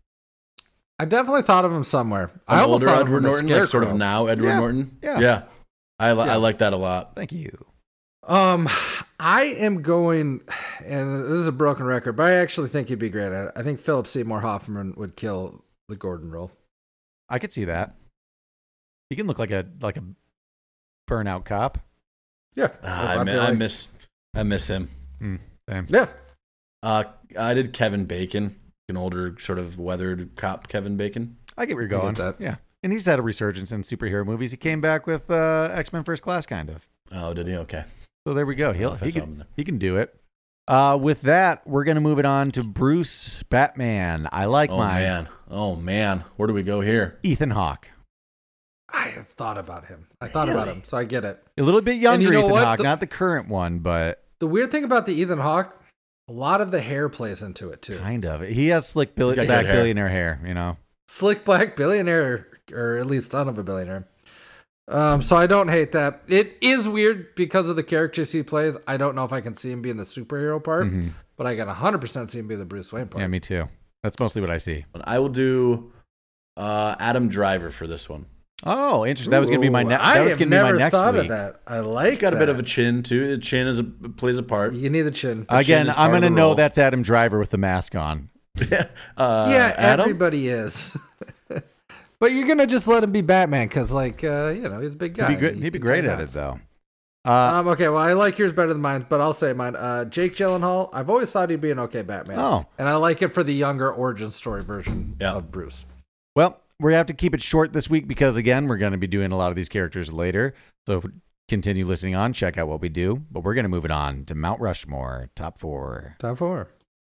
I definitely thought of him somewhere. I An almost older thought of Edward him as Norton, like sort of Scarecrow. now Edward Yeah, Norton. yeah. yeah. I li- Yeah. I like that a lot. Thank you. Um, I am going, and this is a broken record, but I actually think he'd be great at it. I think Philip Seymour Hoffman would kill the Gordon role. I could see that. He can look like a like a burnout cop. Yeah, Ah, I I, mi- feel I like- miss I miss him. Mm, same. Yeah, Uh, I did Kevin Bacon, an older sort of weathered cop, Kevin Bacon. I get where you're I going. get that. Yeah, and he's had a resurgence in superhero movies. He came back with uh, X Men First Class, kind of. Oh, did he? Okay. So there we go. He'll, if I he saw can him there. he can do it. Uh, with that, we're going to move it on to Bruce Batman. I like Oh, my man. Oh, man. Where do we go here? Ethan Hawke. I have thought about him. I thought about him, so I get it. A little bit younger you know Ethan what? Hawke, The- not the current one, but The weird thing about the Ethan Hawke, a lot of the hair plays into it too. kind of. He has slick bill- He's got back good hair. billionaire hair, you know. Slick black billionaire, or at least son of a billionaire. Um, so I don't hate that. It is weird because of the characters he plays. I don't know if I can see him being the superhero part, Mm-hmm. but I can one hundred percent see him being the Bruce Wayne part. Yeah, me too. That's mostly what I see. I will do uh, Adam Driver for this one. Oh, interesting. That was going to be my Ooh, ne- I that was have going to be my never next thought week. of that. I like He's got that. a bit of a chin, too. The chin is a, plays a part. You need a chin. The Again, chin is I'm part going of to the know role. that's Adam Driver with the mask on. uh, yeah, Adam? everybody is. But you're gonna just let him be Batman because, like, uh, you know, he's a big guy. He'd be good. He He'd be can great take at it, masks. though. Uh, Um, okay, well, I like yours better than mine, but I'll say mine. Uh, Jake Gyllenhaal. I've always thought he'd be an okay Batman. Oh. and I like it for the younger origin story version Yeah. of Bruce. well, we're going to have to keep it short this week because, again, we're going to be doing a lot of these characters later. So continue listening on. Check out what we do. But we're going to move it on to Mount Rushmore, top four. Time for.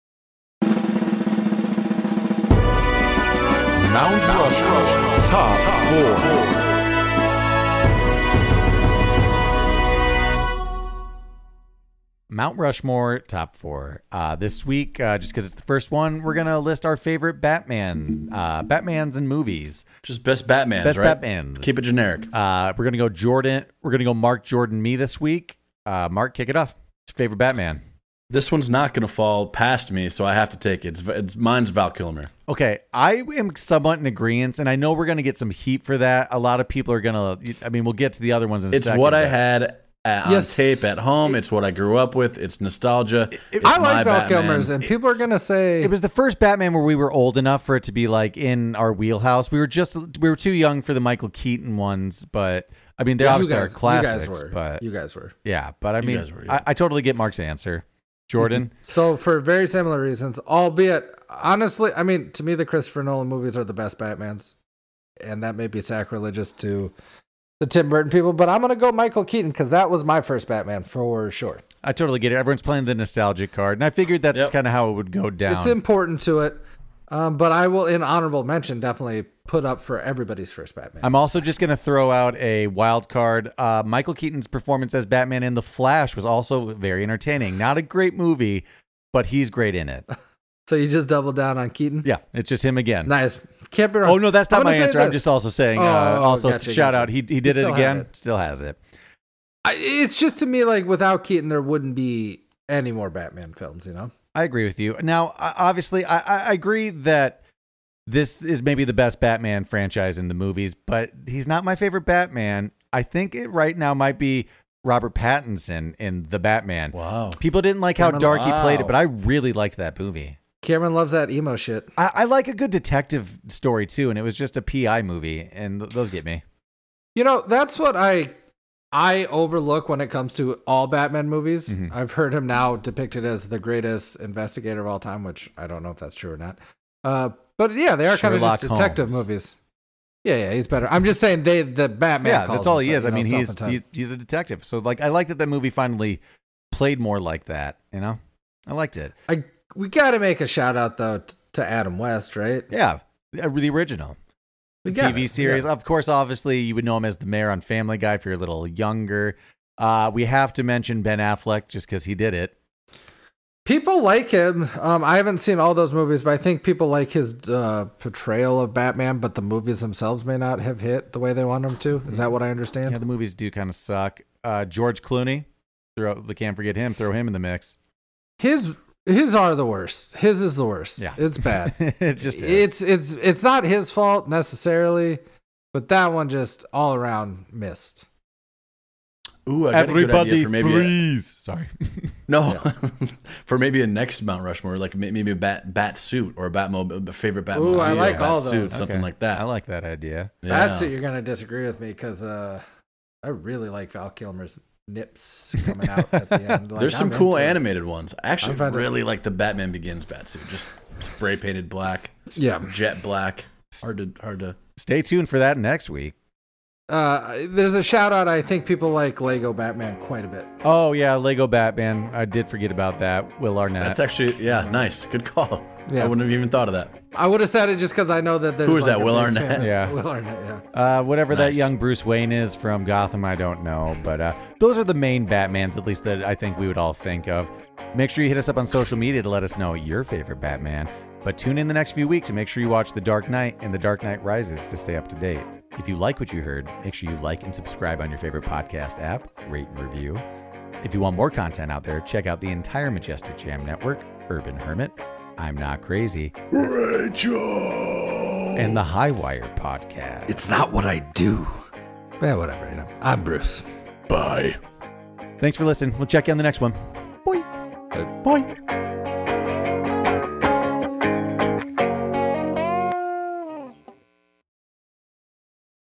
Mount Rushmore, top four. Mount Rushmore, top four. Uh, this week, uh, just because it's the first one, we're going to list our favorite Batman, uh, Batmans and movies. Just best Batmans, Best right? Batmans. Keep it generic. Uh, we're going to go Jordan. We're going to go Mark Jordan, me this week. Uh, Mark, kick it off. What's your favorite Batman? This one's not going to fall past me, so I have to take it. It's, it's mine's Val Kilmer. Okay, I am somewhat in agreement, and I know we're going to get some heat for that. A lot of people are going to, I mean, we'll get to the other ones in a It's second. what I but- had at, on Yes. tape at home. It's what I grew up with. It's nostalgia. It's I my like Val Batman. Kilmer's, and people are gonna say It was the first Batman where we were old enough for it to be like in our wheelhouse. We were just we were too young for the Michael Keaton ones, but I mean they Yeah, you obviously guys- are classics. You guys were. But you guys were. yeah, but I You mean guys were, yeah. I, I totally get Mark's answer. Jordan, So for very similar reasons, albeit honestly, I mean, to me, the Christopher Nolan movies are the best Batmans, and that may be sacrilegious to the Tim Burton people, but I'm gonna go Michael Keaton because that was my first Batman for sure. I totally get it. Everyone's playing the nostalgic card, and I figured that's Yep. kind of how it would go down. It's important to it, um, but I will, in honorable mention, definitely put up for everybody's first Batman. I'm also just going to throw out a wild card. Uh, Michael Keaton's performance as Batman in The Flash was also very entertaining. Not a great movie, but he's great in it. So you just double down on Keaton. Yeah, it's just him again. Nice. Can't be wrong. Oh no, that's not I'm my gonna say answer. I'm this. just also saying. Oh, uh, oh, also, gotcha, shout gotcha. out. He he He did it still had again. it. Still has it. I, it's just to me like without Keaton, there wouldn't be any more Batman films. You know. I agree with you. Now, I- obviously, I, I I agree that this is maybe the best Batman franchise in the movies, but he's not my favorite Batman. I think it right now might be Robert Pattinson in The Batman. Wow. People didn't like how Cameron- dark he played it, Wow. but I really liked that movie. Cameron loves that emo shit. I, I like a good detective story too, and it was just a P I movie, and th- those get me. You know, that's what I I overlook when it comes to all Batman movies. Mhm. I've heard him now depicted as the greatest investigator of all time, which I don't know if that's true or not. Uh, but yeah, they are kind of Sherlock just detective Holmes. movies. Yeah, yeah, he's better. I'm just saying they the Batman. Yeah, calls that's all he himself, is. I you know, mean, he's, self-entitled. he's he's a detective. So like, I like that that movie finally played more like that. You know, I liked it. I we got to make a shout out though t- to Adam West, right? Yeah, the the original. We T got V it. series. We got it. Of course, obviously, you would know him as the mayor on Family Guy if you're a little younger. Uh, we have to mention Ben Affleck just because he did it. People like him. Um, I haven't seen all those movies, but I think people like his uh, portrayal of Batman. But the movies themselves may not have hit the way they want them to. Is that what I understand? Yeah, the movies do kind of suck. Uh, George Clooney, throw, we can't forget him. Throw him in the mix. His his are the worst. His is the worst. Yeah. It's bad. It just is. it's it's it's not his fault necessarily, but that one just all around missed. Ooh, I got a good idea for maybe a- freeze. Sorry. no, for maybe a next Mount Rushmore, like may- maybe a bat bat suit or a Batmobile, a favorite Batmobile. Ooh, I like bat all suit, those. something Okay. like that. I like that idea. Yeah. That's what you're gonna disagree with me because uh, I really like Val Kilmer's nips coming out at the end. Like, There's some I'm cool into it. animated ones. I actually I'm fine to- really like the Batman Begins bat suit, just spray painted black, Yeah. jet black. Hard to hard to. Stay tuned for that next week. Uh, there's a shout out. I think people like Lego Batman quite a bit. Oh, yeah, Lego Batman. I did forget about that. Will Arnett. That's actually, yeah, nice. Good call. Yeah. I wouldn't have even thought of that. I would have said it just because I know that there's. Who is like that, a Will big Arnett? fan of- Yeah. Will Arnett, yeah. Uh, whatever that Nice. young Bruce Wayne is from Gotham, I don't know. But uh, those are the main Batmans, at least that I think we would all think of. Make sure you hit us up on social media to let us know your favorite Batman. But tune in the next few weeks and make sure you watch The Dark Knight and The Dark Knight Rises to stay up to date. If you like what you heard, make sure you like and subscribe on your favorite podcast app, rate and review. If you want more content out there, check out the entire Majestic Jam Network, Urban Hermit, I'm Not Crazy, Rachel! and the Highwire Podcast. It's not what I do. Yeah, whatever. You know, I'm Bruce. Bye. Thanks for listening. We'll check you on the next one. Bye. Bye.